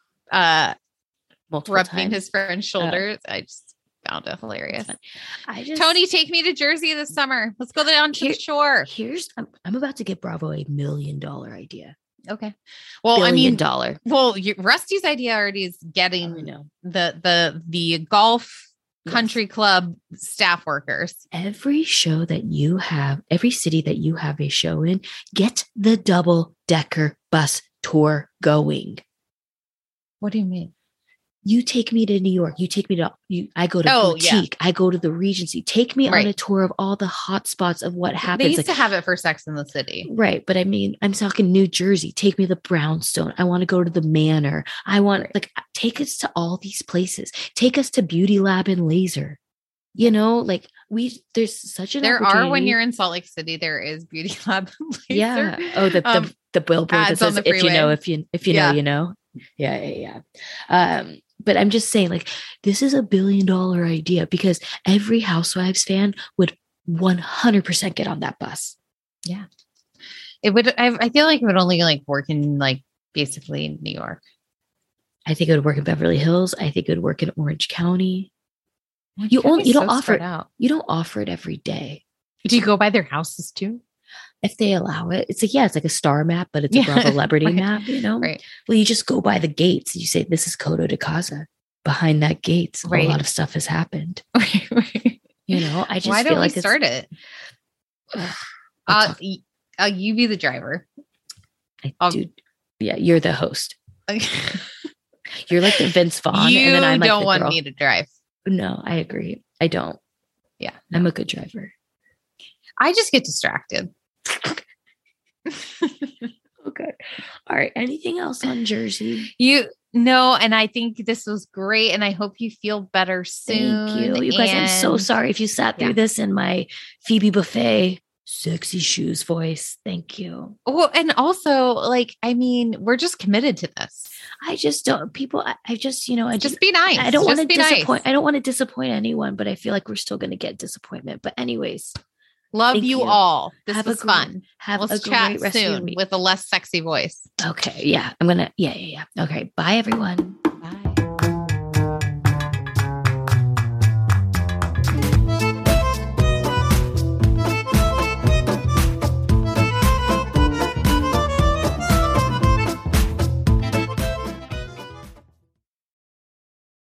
rubbing his friend's shoulders. I just found it hilarious. Tony, take me to Jersey this summer. Let's go down to the shore. I'm about to get Bravo $1 million idea. Okay. Well, $1 billion. Well, Rusty's idea already is getting the golf country club staff workers. Every show that you have, every city that you have a show in, get the double-decker bus tour going. What do you mean? You take me to New York. You take me to, I go to Boutique. Yeah. I go to the Regency. Take me on a tour of all the hot spots of what happens. They used to have it for Sex in the City. Right. But I mean, I'm talking New Jersey. Take me to the Brownstone. I want to go to the Manor. I want, take us to all these places. Take us to Beauty Lab and Laser. There's such an opportunity. There are, when you're in Salt Lake City, there is Beauty Lab and Laser. Yeah. Oh, the billboard that says, if you know, if you know, you know. Yeah. But I'm just saying, this is $1 billion idea because every Housewives fan would 100% get on that bus. Yeah. It would. I feel like it would only work in basically New York. I think it would work in Beverly Hills. I think it would work in Orange County. You don't offer it every day. Do you go by their houses too? If they allow it, it's like a star map, but it's a Bravo celebrity map, Right. Well, you just go by the gates. You say, this is Coto de Casa. Behind that gate, a lot of stuff has happened. Right. I just why feel don't like we start it? You be the driver. Yeah, you're the host. You're like the Vince Vaughn. You and then I'm like don't the want girl. me to drive. No, I agree. I don't. Yeah. I'm a good driver. I just get distracted. Okay. All right. Anything else on Jersey? No, and I think this was great, and I hope you feel better soon. Thank you. You guys, I'm so sorry if you sat through this in my Phoebe Buffay sexy shoes voice. Thank you. Well, and also, we're just committed to this. I just don't. People, I just be nice. I don't want to disappoint. I don't want to disappoint anyone, but I feel like we're still going to get disappointment. But anyways. Love you all. This was fun. Let's chat soon with a less sexy voice. Okay. Yeah. I'm going to. Yeah. Okay. Bye, everyone.